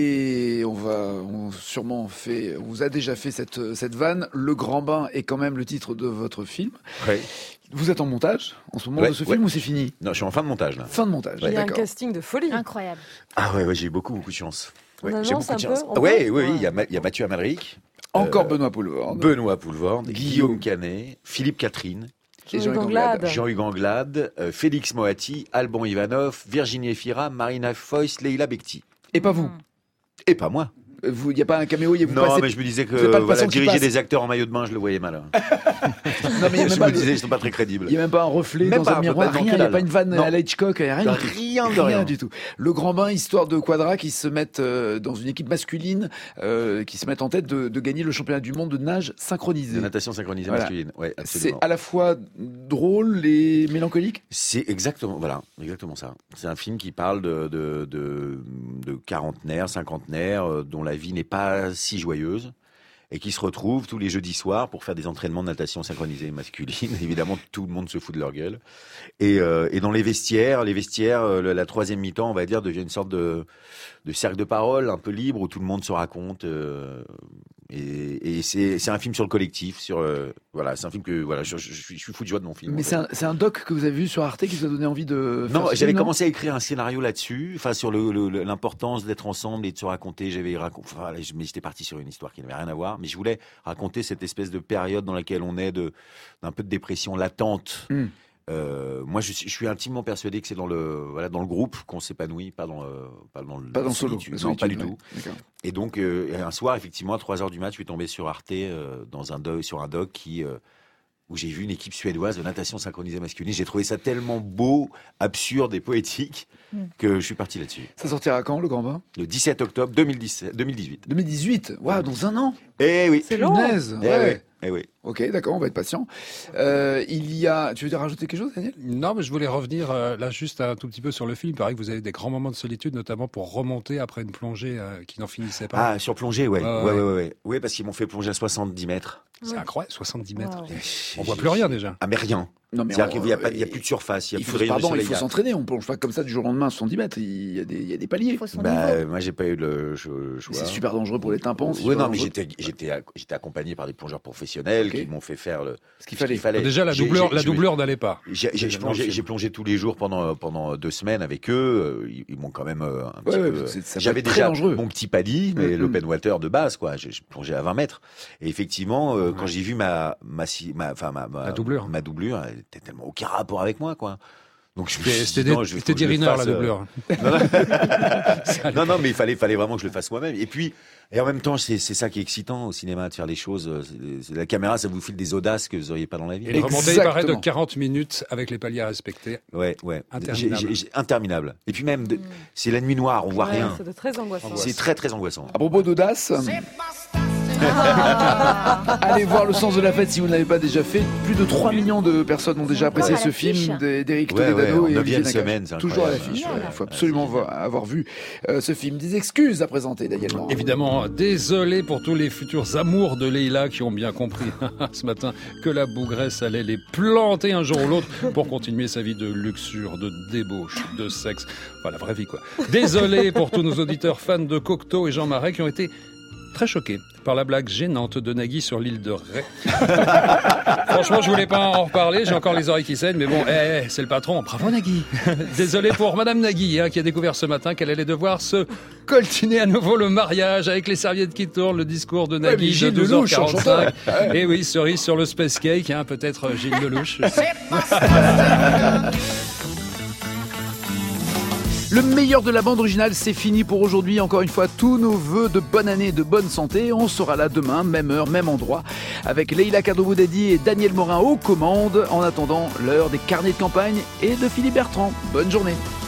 Et on va, on sûrement fait, on vous a déjà fait cette, cette vanne. Le Grand Bain est quand même le titre de votre film. Ouais. Vous êtes en montage en ce moment ouais, de ce ouais. film ou c'est fini ? Non, je suis en fin de montage là. Fin de montage. Il y a d'accord. un casting de folie. Incroyable. Ah ouais, ouais, j'ai eu beaucoup, beaucoup de chance. Ouais, On j'ai annonce beaucoup de un chance. peu, Oui, oui, ouais. oui. Il y a, il y a Mathieu Amalric. Encore euh, Benoît Poulvorde. Benoît Poulvorde. Guillaume. Guillaume Canet. Philippe Catherine. Et Jean-Hugues Anglade. Jean-Hugues Anglade. Euh, Félix Moati. Alban Ivanov. Virginie Efira. Marina Foïs. Leila Bekti. Et pas vous ? Et pas moi. Il n'y a pas un caméo, il y a vous Non, passez... mais je me disais que voilà, voilà, diriger passe. des acteurs en maillot de bain, je le voyais mal. Non, mais il y a même je pas me disais, de... ils sont pas très crédibles. Il n'y a même pas un reflet même dans pas, un miroir, pas, rien, il n'y a pas une vanne non. à la Hitchcock, rien, Non, du tout. rien de rien. du tout. Le Grand Bain, histoire de Quadra qui se mettent euh, dans une équipe masculine, euh, qui se mettent en tête de, de gagner le championnat du monde de nage synchronisé. De natation synchronisée Voilà. masculine, ouais, absolument. C'est à la fois drôle et mélancolique. C'est exactement, voilà, exactement ça. C'est un film qui parle de, de, de, de quarantenaires, cinquantenaires, euh, dont la vie n'est pas si joyeuse. Et qui se retrouvent tous les jeudis soirs pour faire des entraînements de natation synchronisée masculine. Évidemment, tout le monde se fout de leur gueule. Et, euh, et dans les vestiaires, les vestiaires, euh, la troisième mi-temps, on va dire, devient une sorte de, de cercle de parole un peu libre où tout le monde se raconte. Euh, et et c'est, c'est un film sur le collectif. Sur, euh, voilà, c'est un film que voilà, je, je, je, suis, je suis fou de joie de mon film. Mais c'est un, c'est un doc que vous avez vu sur Arte qui vous a donné envie de. Non, faire j'avais film, commencé à écrire un scénario là-dessus, enfin sur le, le, l'importance d'être ensemble et de se raconter. J'avais raconté, enfin, mais j'étais parti sur une histoire qui n'avait rien à voir, mais je voulais raconter cette espèce de période dans laquelle on est de d'un peu de dépression latente. Mm. Euh, moi, je, je suis intimement persuadé que c'est dans le voilà dans le groupe qu'on s'épanouit, pas dans euh, pas dans le Pas dans le solo, solitude. la Non, pas solitude, du ouais. tout. D'accord. Et donc euh, un soir, effectivement, à trois heures du mat, je suis tombé sur Arte euh, dans un doc, sur un doc qui euh, où j'ai vu une équipe suédoise de natation synchronisée masculine. J'ai trouvé ça tellement beau, absurde et poétique Mm. que je suis parti là-dessus. Ça sortira quand, le Grand Bain ? Le dix-sept octobre deux mille dix-sept, deux mille dix-huit. deux mille dix-huit. Waouh, dans un an. Eh oui. C'est long. Punaise. Eh Ouais. ouais. Eh oui. Ok, d'accord, on va être patient. Euh, il y a, tu veux dire rajouter quelque chose, Daniel? Non, mais je voulais revenir euh, là juste un tout petit peu sur le film. Il paraît que vous avez des grands moments de solitude, notamment pour remonter après une plongée euh, qui n'en finissait pas. Ah, sur plongée, ouais. Euh, ouais, ouais, ouais, ouais. Oui, parce qu'ils m'ont fait plonger à soixante-dix mètres. C'est Ouais. incroyable, soixante-dix mètres. Wow. On voit plus rien déjà. Ah, mais rien. Non, mais C'est-à-dire on- qu'il n'y a, pas- il y a plus de surface, il y a Il plus faut, de rayon pardon, de soleil. il faut s'entraîner. On plonge pas comme ça du jour au lendemain à soixante-dix mètres. Il y a des, il y a des paliers. Il faut son Bah, niveau. euh, moi, j'ai pas eu le choix. C'est super dangereux pour les tympans. c'est Oui, super non, mais dangereux. j'étais, j'étais, ac- j'étais accompagné par des plongeurs professionnels Ok. qui m'ont fait faire le, Ce qu'il fallait. J'ai- Déjà, la j'ai- doubleur, j'ai- la j'ai- doubleur n'allait pas. J'ai, j'ai- Déjà, j'ai dans le plongé, film. j'ai plongé tous les jours pendant, pendant deux semaines avec eux. Euh, Ils, ils m'ont quand même euh, un petit Ouais, peu. ouais, c'est- ça peut J'avais être très déjà dangereux. mon petit paddy, mais Mm, mm. l'open water de base, quoi. J'ai, j'ai plongé à vingt mètres. Et effectivement, euh, quand j'ai vu ma, ma, si- ma, enfin, ma, ma, La doublure. ma doublure, elle était tellement aucun rapport avec moi, quoi. Donc je me C'était suis dit, c'était non, des- je- faut c'était que je le Diriner, la fasse, euh, doubleur. non, non, mais il fallait, fallait vraiment que je le fasse moi-même. Et puis, et en même temps, c'est, c'est ça qui est excitant au cinéma, de faire les choses. euh, c'est- c'est- la caméra, ça vous file des audaces que vous n'auriez pas dans la vie. Et le remonter, il paraît, de Exactement. quarante minutes avec les paliers à respecter. Ouais, ouais. Interminable. J'ai- j'ai- j'ai- interminable. Et puis même, de- c'est la nuit noire, on voit Ouais, rien. C'est de très angoissant. C'est très, très angoissant. À propos d'audace, allez voir Le Sens de la Fête si vous ne l'avez pas déjà fait. Plus de trois millions de personnes ont déjà apprécié à ce l'affiche. film d'E- d'Éric Ouais, Toledano ouais, en et Olivier neuvième Nakache. semaine, c'est Toujours à incroyable. l'affiche. Ouais, ouais. ouais. Il faut absolument voir- avoir vu euh, ce film. Des excuses à présenter, Daniel Laurent. Évidemment, désolé pour tous les futurs amours de Leïla qui ont bien compris ce matin que la bougresse allait les planter un jour ou l'autre pour continuer sa vie de luxure, de débauche, de sexe. Enfin, la vraie vie, quoi. Désolé pour tous nos auditeurs fans de Cocteau et Jean Marais qui ont été très choqués par la blague gênante de Nagui sur l'île de Ré. Franchement, je voulais pas en reparler, j'ai encore les oreilles qui saignent, mais bon, eh, eh, c'est le patron. Bravo Nagui. Désolé pour Madame Nagui, hein, qui a découvert ce matin qu'elle allait devoir se coltiner à nouveau le mariage avec les serviettes qui tournent, le discours de Ouais, mais Nagui Gilles de douze heures Lelouch, en quarante-cinq. chanteur. Et oui, cerise sur le space cake, hein, peut-être Gilles Lelouch. Le meilleur de la bande originale, c'est fini pour aujourd'hui. Encore une fois, tous nos vœux de bonne année, de bonne santé. On sera là demain, même heure, même endroit, avec Leïla Kadroboudadi et Daniel Morin aux commandes. En attendant, l'heure des carnets de campagne et de Philippe Bertrand. Bonne journée.